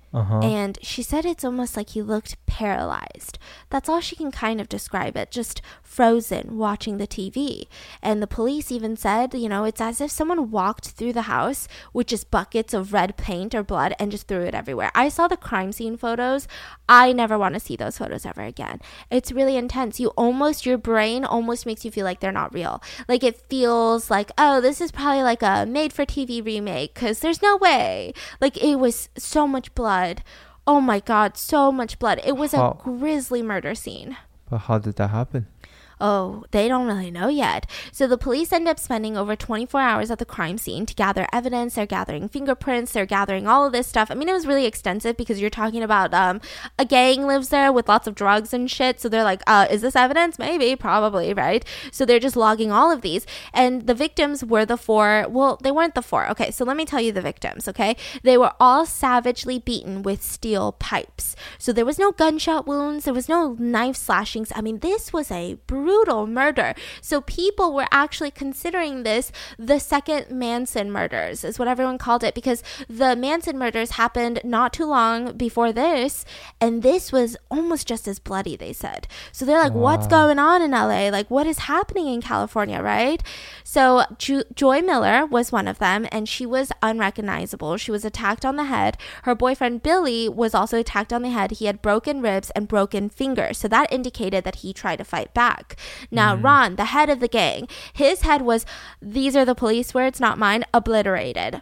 And she said it's almost like he looked paralyzed. That's all she can kind of describe it, just frozen watching the TV. And the police even said, it's as if someone walked through the house with just buckets of red paint or blood and just threw it everywhere. I saw the crime scene photos. I never want to see those photos ever again. It's really intense. Your brain almost makes you feel like they're not real. Like it feels like, oh, this is probably like a made-for-TV remake because there's no way. Like it was so much blood. Oh my God, so much blood. It was a grisly murder scene. But how did that happen? Oh, they don't really know yet. So the police end up spending over 24 hours at the crime scene to gather evidence. They're gathering fingerprints. They're gathering all of this stuff. I mean, it was really extensive because you're talking about a gang lives there with lots of drugs and shit. So they're like, is this evidence? Maybe, probably, right? So they're just logging all of these. And the victims were the 4. Well, they weren't the 4. Okay, so let me tell you the victims, okay? They were all savagely beaten with steel pipes. So there was no gunshot wounds. There was no knife slashings. I mean, this was a brutal murder. So people were actually considering this the second Manson murders, is what everyone called it, because the Manson murders happened not too long before this, and this was almost just as bloody, they said. So they're like, what's going on in LA? Like, what is happening in California, right? So Joy Miller was one of them, and she was unrecognizable. She was attacked on the head. Her boyfriend Billy was also attacked on the head. He had broken ribs and broken fingers, so that indicated that he tried to fight back. Now, Ron, the head of the gang, his head was, these are the police words, not mine, obliterated.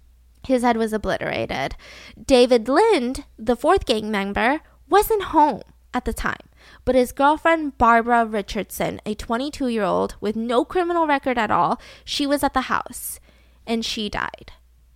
His head was obliterated. David Lind, the 4th gang member, wasn't home at the time, but his girlfriend, Barbara Richardson, a 22-year-old with no criminal record at all, she was at the house, and she died.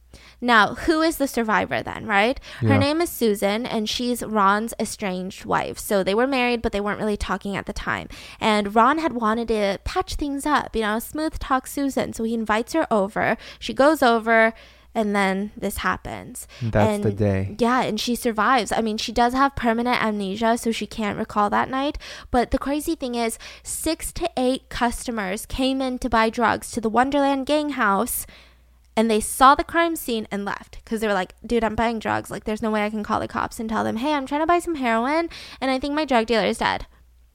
Now, who is the survivor then, right? Her name is Susan, and she's Ron's estranged wife. So they were married, but they weren't really talking at the time. And Ron had wanted to patch things up, smooth talk Susan. So he invites her over. She goes over, and then this happens. That's the day. Yeah, and she survives. I mean, she does have permanent amnesia, so she can't recall that night. But the crazy thing is, 6 to 8 customers came in to buy drugs to the Wonderland gang house, and they saw the crime scene and left because they were like, dude, I'm buying drugs. Like, there's no way I can call the cops and tell them, hey, I'm trying to buy some heroin and I think my drug dealer is dead.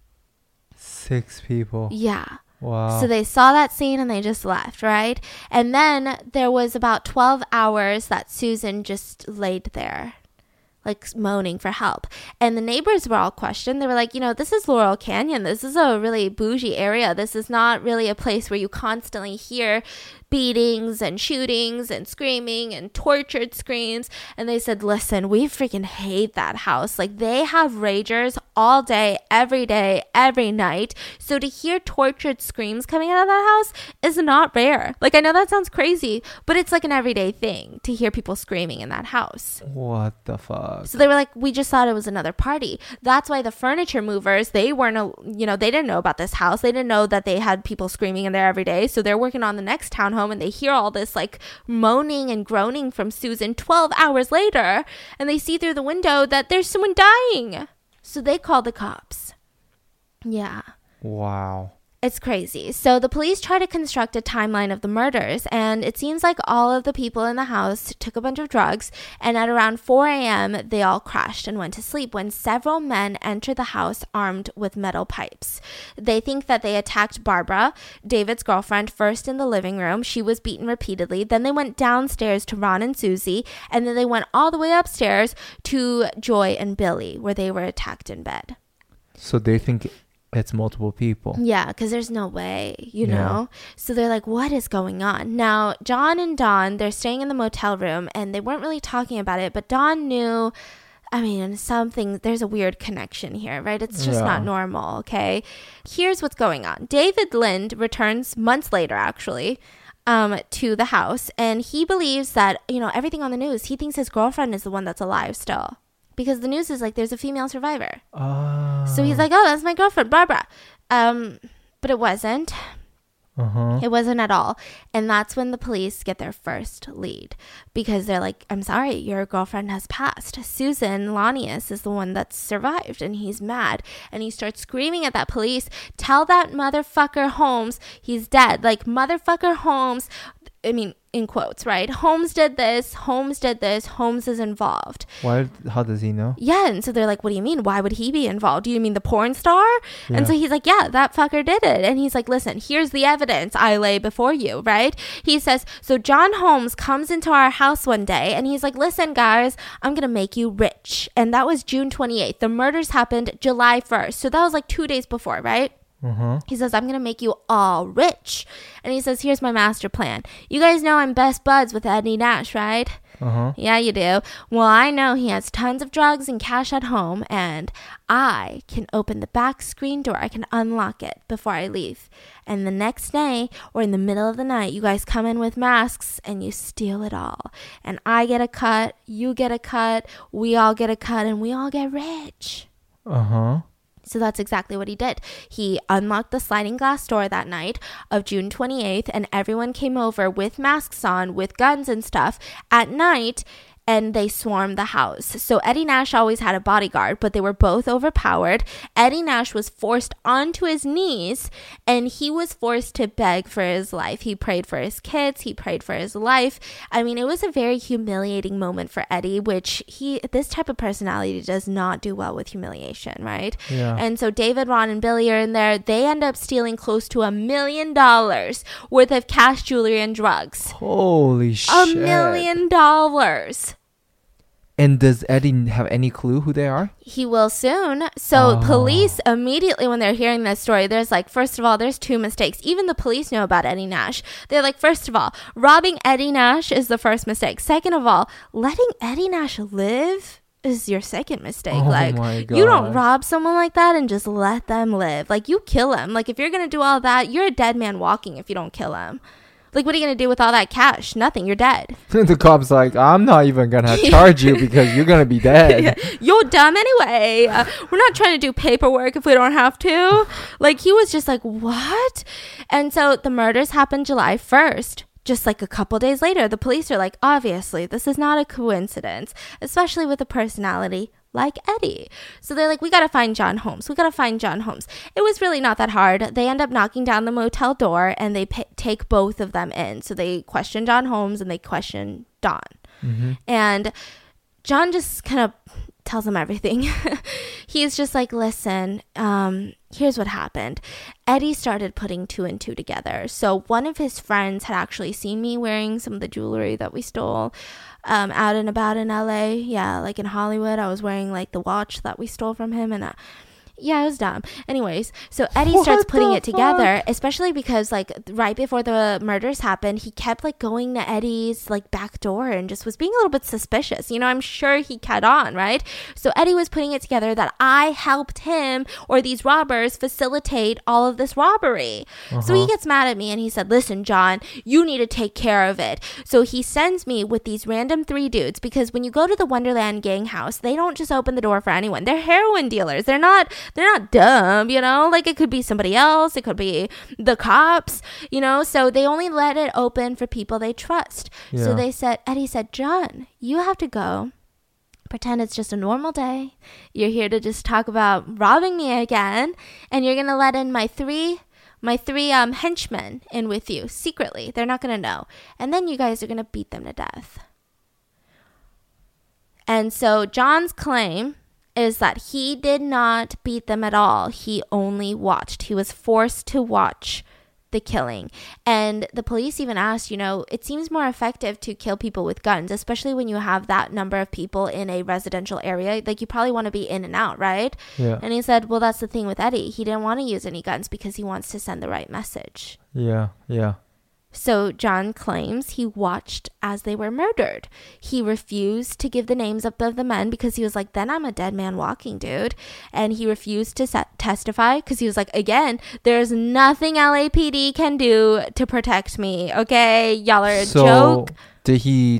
6 people. Yeah. Wow. So they saw that scene and they just left, right? And then there was about 12 hours that Susan just laid there, like moaning for help. And the neighbors were all questioned. They were like, this is Laurel Canyon. This is a really bougie area. This is not really a place where you constantly hear beatings and shootings and screaming and tortured screams. And they said, listen, we freaking hate that house. Like, they have ragers all day, every night. So to hear tortured screams coming out of that house is not rare. Like, I know that sounds crazy, but it's like an everyday thing to hear people screaming in that house. What the fuck? Fuck. So they were like, we just thought it was another party. That's why the furniture movers, they weren't, they didn't know about this house. They didn't know that they had people screaming in there every day. So they're working on the next townhome and they hear all this like moaning and groaning from Susan 12 hours later. And they see through the window that there's someone dying. So they call the cops. Yeah. Wow. It's crazy. So the police try to construct a timeline of the murders, and it seems like all of the people in the house took a bunch of drugs, and at around 4 a.m., they all crashed and went to sleep when several men entered the house armed with metal pipes. They think that they attacked Barbara, David's girlfriend, first in the living room. She was beaten repeatedly. Then they went downstairs to Ron and Susie, and then they went all the way upstairs to Joy and Billy, where they were attacked in bed. So they think it's multiple people. Yeah, because there's no way, you know? So they're like, what is going on? Now, John and Dawn, they're staying in the motel room, and they weren't really talking about it, but Dawn knew, there's a weird connection here, right? It's just not normal, okay? Here's what's going on. David Lind returns months later, actually, to the house, and he believes that, everything on the news, he thinks his girlfriend is the one that's alive still. Because the news is like there's a female survivor. So he's like, oh, that's my girlfriend, Barbara. But it wasn't. It wasn't at all. And that's when the police get their first lead. Because they're like, I'm sorry, your girlfriend has passed. Susan Lanius is the one that survived. And he's mad. And he starts screaming at that police, tell that motherfucker Holmes he's dead. Like, motherfucker Holmes. In quotes, right? Holmes did this. Holmes is involved. Why? How does he know? Yeah, and so they're like, what do you mean? Why would he be involved? Do you mean the porn star? Yeah. And so he's like, yeah, that fucker did it. And he's like, listen, here's the evidence I lay before you, right? He says, so John Holmes comes into our house one day and he's like, listen, guys, I'm going to make you rich. And that was June 28th. The murders happened July 1st. So that was like 2 days before, right? He says, I'm going to make you all rich. And he says, here's my master plan. You guys know I'm best buds with Eddie Nash, right? Yeah, you do. Well, I know he has tons of drugs and cash at home, and I can open the back screen door. I can unlock it before I leave. And the next day, or in the middle of the night, you guys come in with masks and you steal it all. And I get a cut, you get a cut, we all get a cut, and we all get rich. So that's exactly what he did. He unlocked the sliding glass door that night of June 28th, and everyone came over with masks on, with guns and stuff at night, and they swarmed the house. So Eddie Nash always had a bodyguard, but they were both overpowered. Eddie Nash was forced onto his knees, and he was forced to beg for his life. He prayed for his kids. He prayed for his life. It was a very humiliating moment for Eddie, which this type of personality does not do well with humiliation, right? Yeah. And so David, Ron, and Billy are in there. They end up stealing close to $1 million worth of cash, jewelry, and drugs. Holy shit. $1 million. And does Eddie have any clue who they are? He will soon. So police immediately, when they're hearing this story, there's like, first of all, there's two mistakes. Even the police know about Eddie Nash. They're like, first of all, robbing Eddie Nash is the first mistake. Second of all, letting Eddie Nash live is your second mistake. My God. You don't rob someone like that and just let them live. Like, you kill him. Like, if you're going to do all that, you're a dead man walking if you don't kill him. Like, what are you going to do with all that cash? Nothing. You're dead. The cop's like, I'm not even going to charge you because you're going to be dead. You're dumb anyway. We're not trying to do paperwork if we don't have to. Like, he was just like, what? And so the murders happened July 1st. Just like a couple days later, the police are like, obviously, this is not a coincidence, especially with a personality like Eddie. So they're like, we got to find John Holmes. It was really not that hard. They end up knocking down the motel door and they take both of them in. So they question John Holmes and they question Dawn. And John just kind of tells them everything. He's just like, listen, here's what happened. Eddie started putting two and two together. So one of his friends had actually seen me wearing some of the jewelry that we stole out and about in LA. Yeah, like in Hollywood, I was wearing like the watch that we stole from him. And Yeah, it was dumb. Anyways, so Eddie What starts putting the it together, especially because like right before the murders happened, he kept like going to Eddie's like back door and just was being a little bit suspicious. You know, I'm sure he caught on, right? So Eddie was putting it together that I helped him or these robbers facilitate all of this robbery. So he gets mad at me and he said, listen, John, you need to take care of it. So he sends me with these random 3 dudes, because when you go to the Wonderland gang house, they don't just open the door for anyone. They're heroin dealers. They're not dumb, you know, like it could be somebody else. It could be the cops, you know, so they only let it open for people they trust. Yeah. So Eddie said, John, you have to go. Pretend it's just a normal day. You're here to just talk about robbing me again. And you're going to let in my three henchmen in with you secretly. They're not going to know. And then you guys are going to beat them to death. And so John's claim is that he did not beat them at all. He only watched. He was forced to watch the killing. And the police even asked, you know, it seems more effective to kill people with guns, especially when you have that number of people in a residential area. Like, you probably want to be in and out, right? Yeah. And he said, well, that's the thing with Eddie. He didn't want to use any guns because he wants to send the right message. Yeah. Yeah. So John claims he watched as they were murdered. He refused to give the names of the men because he was like, then I'm a dead man walking, dude. And he refused to testify because he was like, again, there's nothing LAPD can do to protect me. Okay, y'all are a joke. Did he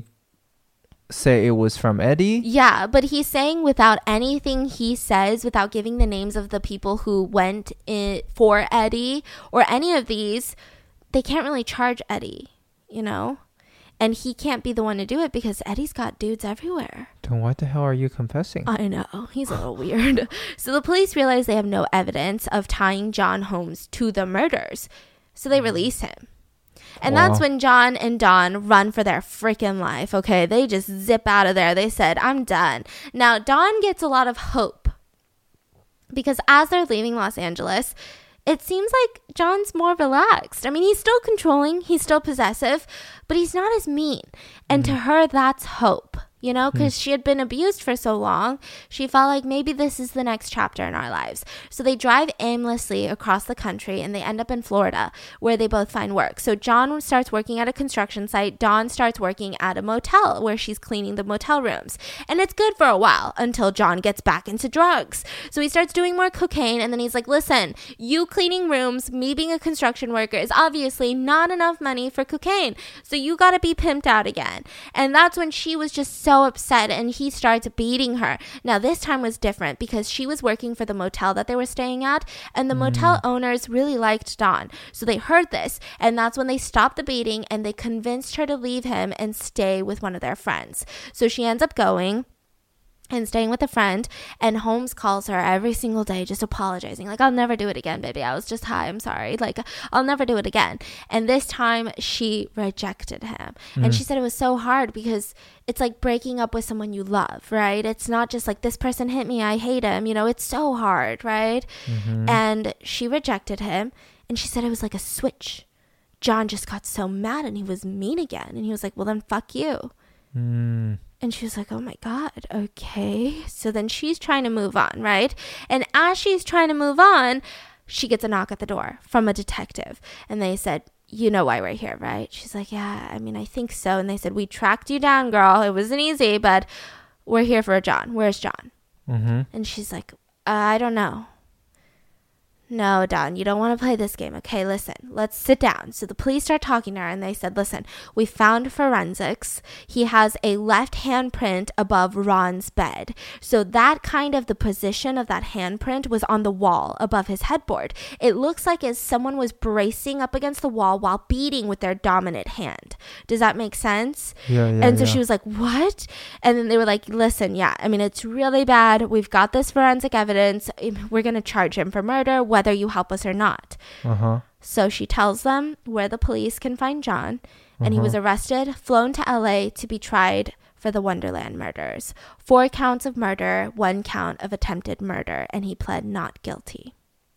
say it was from Eddie? Yeah, but he's saying without anything he says, without giving the names of the people who went in for Eddie or any of these, they can't really charge Eddie, you know? And he can't be the one to do it because Eddie's got dudes everywhere. Then why the hell are you confessing? I know. He's a little weird. So the police realize they have no evidence of tying John Holmes to the murders. So they release him. And that's when John and Dawn run for their freaking life, okay? They just zip out of there. They said, I'm done. Now, Dawn gets a lot of hope because as they're leaving Los Angeles, it seems like John's more relaxed. I mean, he's still controlling, he's still possessive, but he's not as mean. And to her, that's hope, you know, because she had been abused for so long. She felt like maybe this is the next chapter in our lives. So they drive aimlessly across the country and they end up in Florida where they both find work. So John starts working at a construction site. Dawn starts working at a motel where she's cleaning the motel rooms. And it's good for a while until John gets back into drugs. So he starts doing more cocaine and then he's like, listen, you cleaning rooms, me being a construction worker is obviously not enough money for cocaine. So you got to be pimped out again. And that's when she was just so upset and he starts beating her. Now this time was different because she was working for the motel that they were staying at and the motel owners really liked Dawn. So they heard this and that's when they stopped the beating and they convinced her to leave him and stay with one of their friends. So she ends up going and staying with a friend, and Holmes calls her every single day just apologizing, like, I'll never do it again, baby, I was just high, I'm sorry, like, I'll never do it again. And this time she rejected him. And she said it was so hard because it's like breaking up with someone you love, right? It's not just like, this person hit me, I hate him, you know, it's so hard, right? And she rejected him, and she said it was like a switch. John just got so mad and he was mean again, and he was like, well, then fuck you. And she was like, oh my God, okay. So then she's trying to move on, right? And as she's trying to move on, she gets a knock at the door from a detective. And they said, you know why we're here, right? She's like, yeah, I mean, I think so. And they said, we tracked you down, girl. It wasn't easy, but we're here for John. Where's John? And she's like, I don't know. No, Dawn, you don't want to play this game. Okay, listen, let's sit down. So the police start talking to her and they said, listen, we found forensics. He has a left handprint above Ron's bed. So that kind of the position of that handprint was on the wall above his headboard. It looks like as someone was bracing up against the wall while beating with their dominant hand. Does that make sense? And so she was like, what? And then they were like, listen, yeah, I mean, it's really bad. We've got this forensic evidence. We're going to charge him for murder, whether you help us or not. So she tells them where the police can find John, and he was arrested, flown to LA to be tried for the Wonderland murders. 4 counts of murder, 1 count of attempted murder, and he pled not guilty.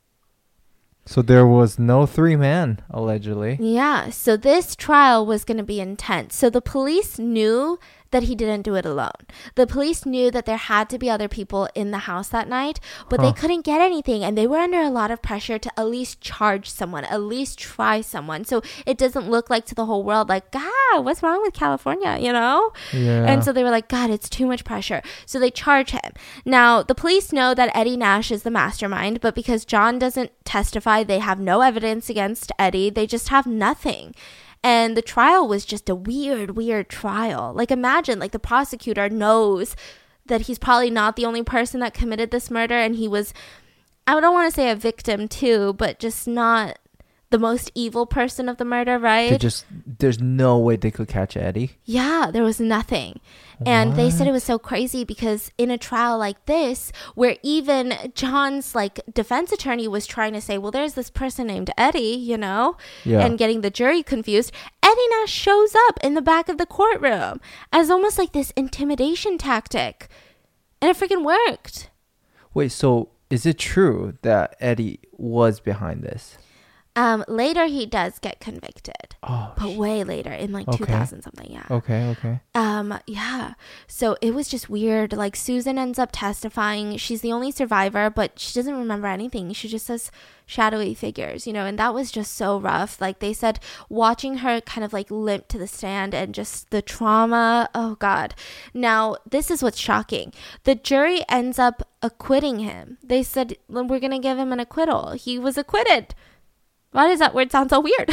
So there was no 3-man, allegedly. Yeah, so this trial was going to be intense. So the police knew that he didn't do it alone. The police knew that there had to be other people in the house that night, but they couldn't get anything, and they were under a lot of pressure to at least charge someone, at least try someone, so it doesn't look like to the whole world like, God, what's wrong with California, you know? Yeah. And so they were like, God, it's too much pressure. So they charge him. Now, the police know that Eddie Nash is the mastermind, but because John doesn't testify, they have no evidence against Eddie. They just have nothing. And the trial was just a weird trial. Like, imagine, like, the prosecutor knows that he's probably not the only person that committed this murder, and he was, I don't want to say a victim too, but just not the most evil person of the murder, right? There's no way they could catch Eddie. Yeah, there was nothing. And they said it was so crazy because in a trial like this, where even John's like defense attorney was trying to say, well, there's this person named Eddie, you know, and getting the jury confused, Eddie Nash shows up in the back of the courtroom as almost like this intimidation tactic. And it freaking worked. Wait, so is it true that Eddie was behind this? Later he does get convicted. Oh, but way later, in like 2000 something, yeah. Okay. Yeah. So it was just weird. Like, Susan ends up testifying. She's the only survivor, but she doesn't remember anything. She just says shadowy figures, you know, and that was just so rough. Like, they said watching her kind of like limp to the stand and just the trauma. Oh God. Now, this is what's shocking. The jury ends up acquitting him. They said, we're going to give him an acquittal. He was acquitted. Why does that word sound so weird?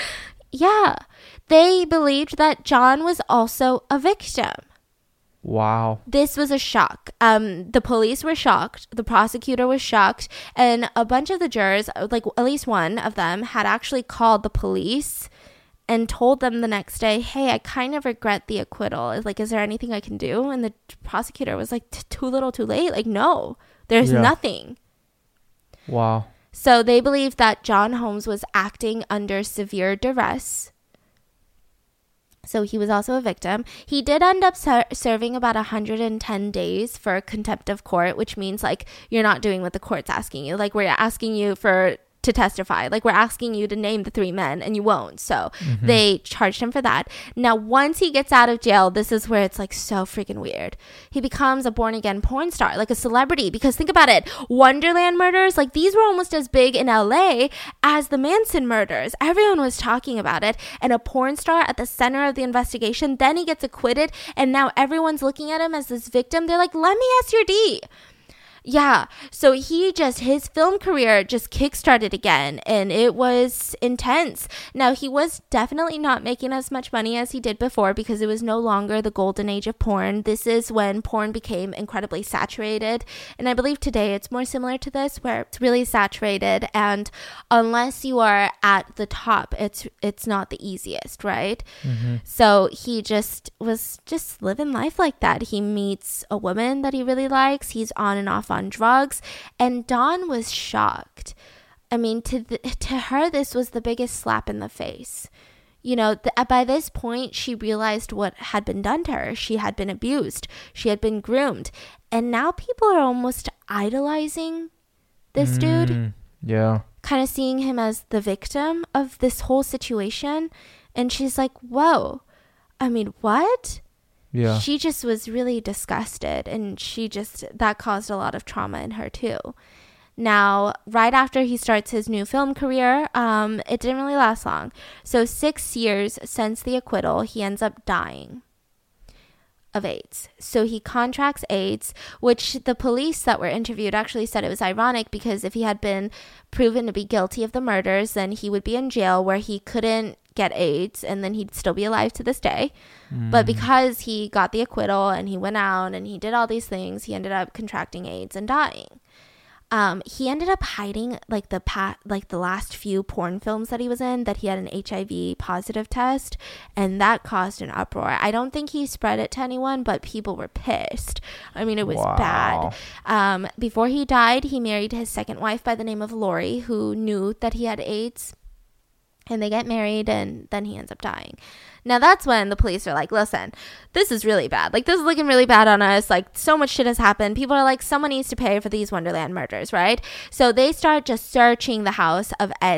Yeah. They believed that John was also a victim. Wow. This was a shock. The police were shocked. The prosecutor was shocked. And a bunch of the jurors, like at least one of them, had actually called the police and told them the next day, hey, I kind of regret the acquittal. Like, is there anything I can do? And the prosecutor was like, too little, too late. Like, no, there's nothing. Wow. So they believe that John Holmes was acting under severe duress. So he was also a victim. He did end up serving about 110 days for contempt of court, which means like you're not doing what the court's asking you. Like, we're asking you to testify. Like, we're asking you to name the three men and you won't. So they charged him for that. Now, once he gets out of jail, this is where it's like so freaking weird. He becomes a born again porn star, like a celebrity, because think about it. Wonderland murders, like these were almost as big in LA as the Manson murders. Everyone was talking about it, and a porn star at the center of the investigation. Then he gets acquitted, and now everyone's looking at him as this victim. They're like, let me ask your D. Yeah, so his film career just kickstarted again, and it was intense. Now, he was definitely not making as much money as he did before because it was no longer the golden age of porn. This is when porn became incredibly saturated, and I believe today it's more similar to this, where it's really saturated, and unless you are at the top, it's not the easiest, right? So he was living life like that. He meets a woman that he really likes. He's on and off on drugs, and Dawn was shocked. I mean, to her, this was the biggest slap in the face. You know, by this point, she realized what had been done to her. She had been abused. She had been groomed. And now people are almost idolizing this dude. Yeah. Kind of seeing him as the victim of this whole situation. And she's like, whoa. I mean, what? Yeah. She just was really disgusted, and that caused a lot of trauma in her too. Now, right after he starts his new film career, it didn't really last long. So 6 years since the acquittal, he ends up dying of AIDS. So he contracts AIDS, which the police that were interviewed actually said it was ironic because if he had been proven to be guilty of the murders, then he would be in jail where he couldn't get AIDS, and then he'd still be alive to this day. But because he got the acquittal and he went out and he did all these things, he ended up contracting AIDS and dying. He ended up hiding like the last few porn films that he was in, that he had an HIV positive test, and that caused an uproar. I don't think he spread it to anyone, but people were pissed. I mean, it was bad. Before he died, he married his second wife by the name of Lori, who knew that he had AIDS. And they get married, and then he ends up dying. Now, that's when the police are like, listen, this is really bad. Like, this is looking really bad on us. Like, so much shit has happened. People are like, someone needs to pay for these Wonderland murders, right? So they start just searching the house of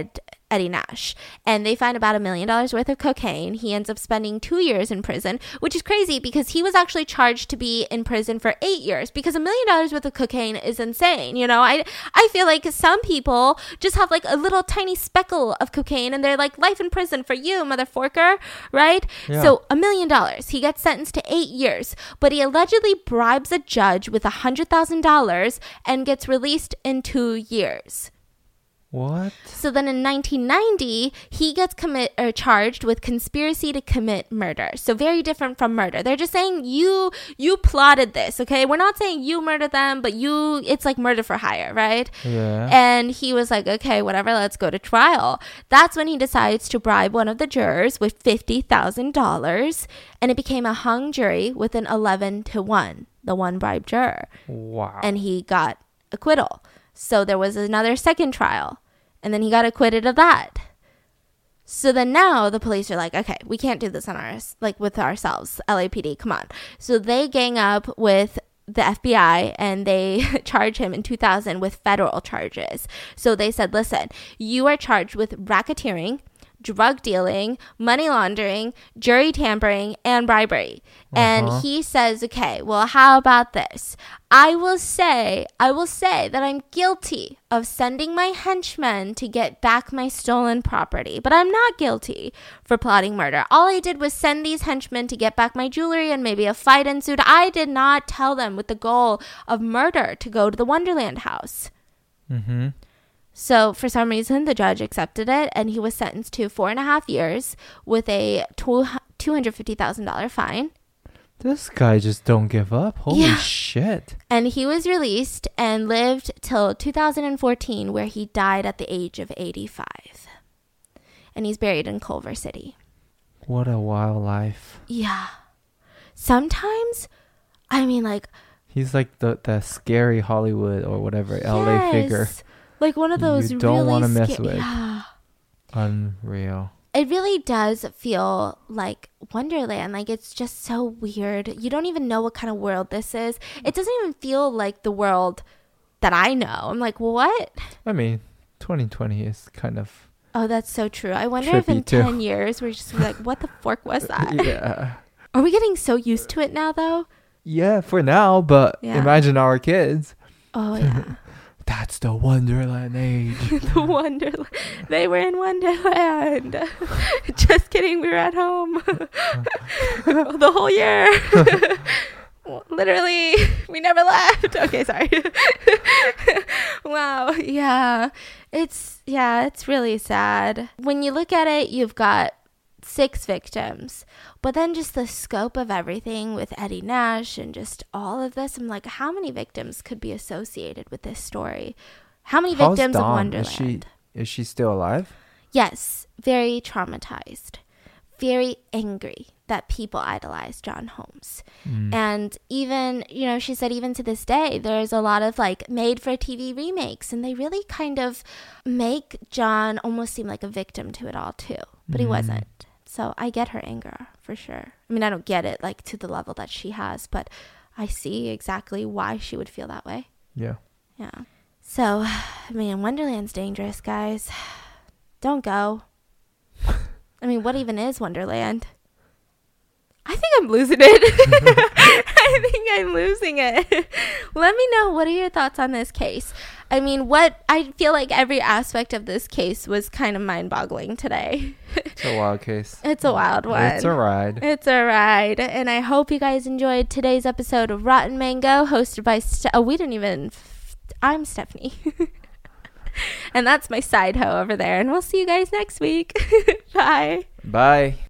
Eddie Nash, and they find about $1 million worth of cocaine. He ends up spending 2 years in prison, which is crazy because he was actually charged to be in prison for 8 years, because $1 million worth of cocaine is insane. You know, I feel like some people just have like a little tiny speckle of cocaine and they're like, life in prison for you, motherfucker, right? Yeah. So $1 million. He gets sentenced to 8 years, but he allegedly bribes a judge with $100,000 and gets released in 2 years. What? So then in 1990, he gets charged with conspiracy to commit murder. So very different from murder. They're just saying you plotted this, okay? We're not saying you murdered them, but it's like murder for hire, right? Yeah. And he was like, okay, whatever, let's go to trial. That's when he decides to bribe one of the jurors with $50,000, and it became a hung jury with an 11-1, the one bribed juror. Wow. And he got acquittal. So there was another second trial, and then he got acquitted of that. So then now the police are like, okay, we can't do this with ourselves. LAPD, come on. So they gang up with the FBI and they charge him in 2000 with federal charges. So they said, listen, you are charged with racketeering, drug dealing, money laundering, jury tampering, and bribery. And he says, okay, well, how about this? I will say that I'm guilty of sending my henchmen to get back my stolen property, but I'm not guilty for plotting murder. All I did was send these henchmen to get back my jewelry, and maybe a fight ensued. I did not tell them with the goal of murder to go to the Wonderland house. Mm-hmm. So for some reason, the judge accepted it, and he was sentenced to 4.5 years with a $250,000 fine. This guy just don't give up. Holy Yeah. shit. And he was released and lived till 2014, where he died at the age of 85. And he's buried in Culver City. What a wild life. Yeah. Sometimes, I mean, like... He's like the scary Hollywood or whatever LA figure. Like one of those you don't really want to mess with. Yeah. Unreal. It really does feel like Wonderland. Like, it's just so weird. You don't even know what kind of world this is. It doesn't even feel like the world that I know. I'm like, what? I mean, 2020 is kind of... Oh, that's so true. I wonder if in 10 years we're just like, what the fork was that? Yeah. Are we getting so used to it now, though? Yeah, for now, but Yeah. imagine our kids. Oh, yeah. That's the Wonderland age. The Wonderland. They were in Wonderland. Just kidding. We were at home the whole year. Literally, we never left. Okay, sorry. Wow. Yeah. It's really sad. When you look at it, you've got 6 victims, but then just the scope of everything with Eddie Nash and just all of this, I'm like, how many victims could be associated with this story? How many victims of Wonderland? Is she still alive? Yes, very traumatized, very angry that people idolize John Holmes. And even, she said even to this day, there's a lot of like made for TV remakes, and they really kind of make John almost seem like a victim to it all too, but he wasn't. So I get her anger for sure. I mean, I don't get it like to the level that she has, but I see exactly why she would feel that way. Yeah. Yeah. So, I mean, Wonderland's dangerous, guys. Don't go. I mean, what even is Wonderland? I think I'm losing it. I think I'm losing it. Let me know, what are your thoughts on this case? I mean, I feel like every aspect of this case was kind of mind-boggling today. It's a wild case. It's a wild one. It's a ride. It's a ride. And I hope you guys enjoyed today's episode of Rotten Mango, hosted by... I'm Stephanie. And that's my side hoe over there. And we'll see you guys next week. Bye. Bye.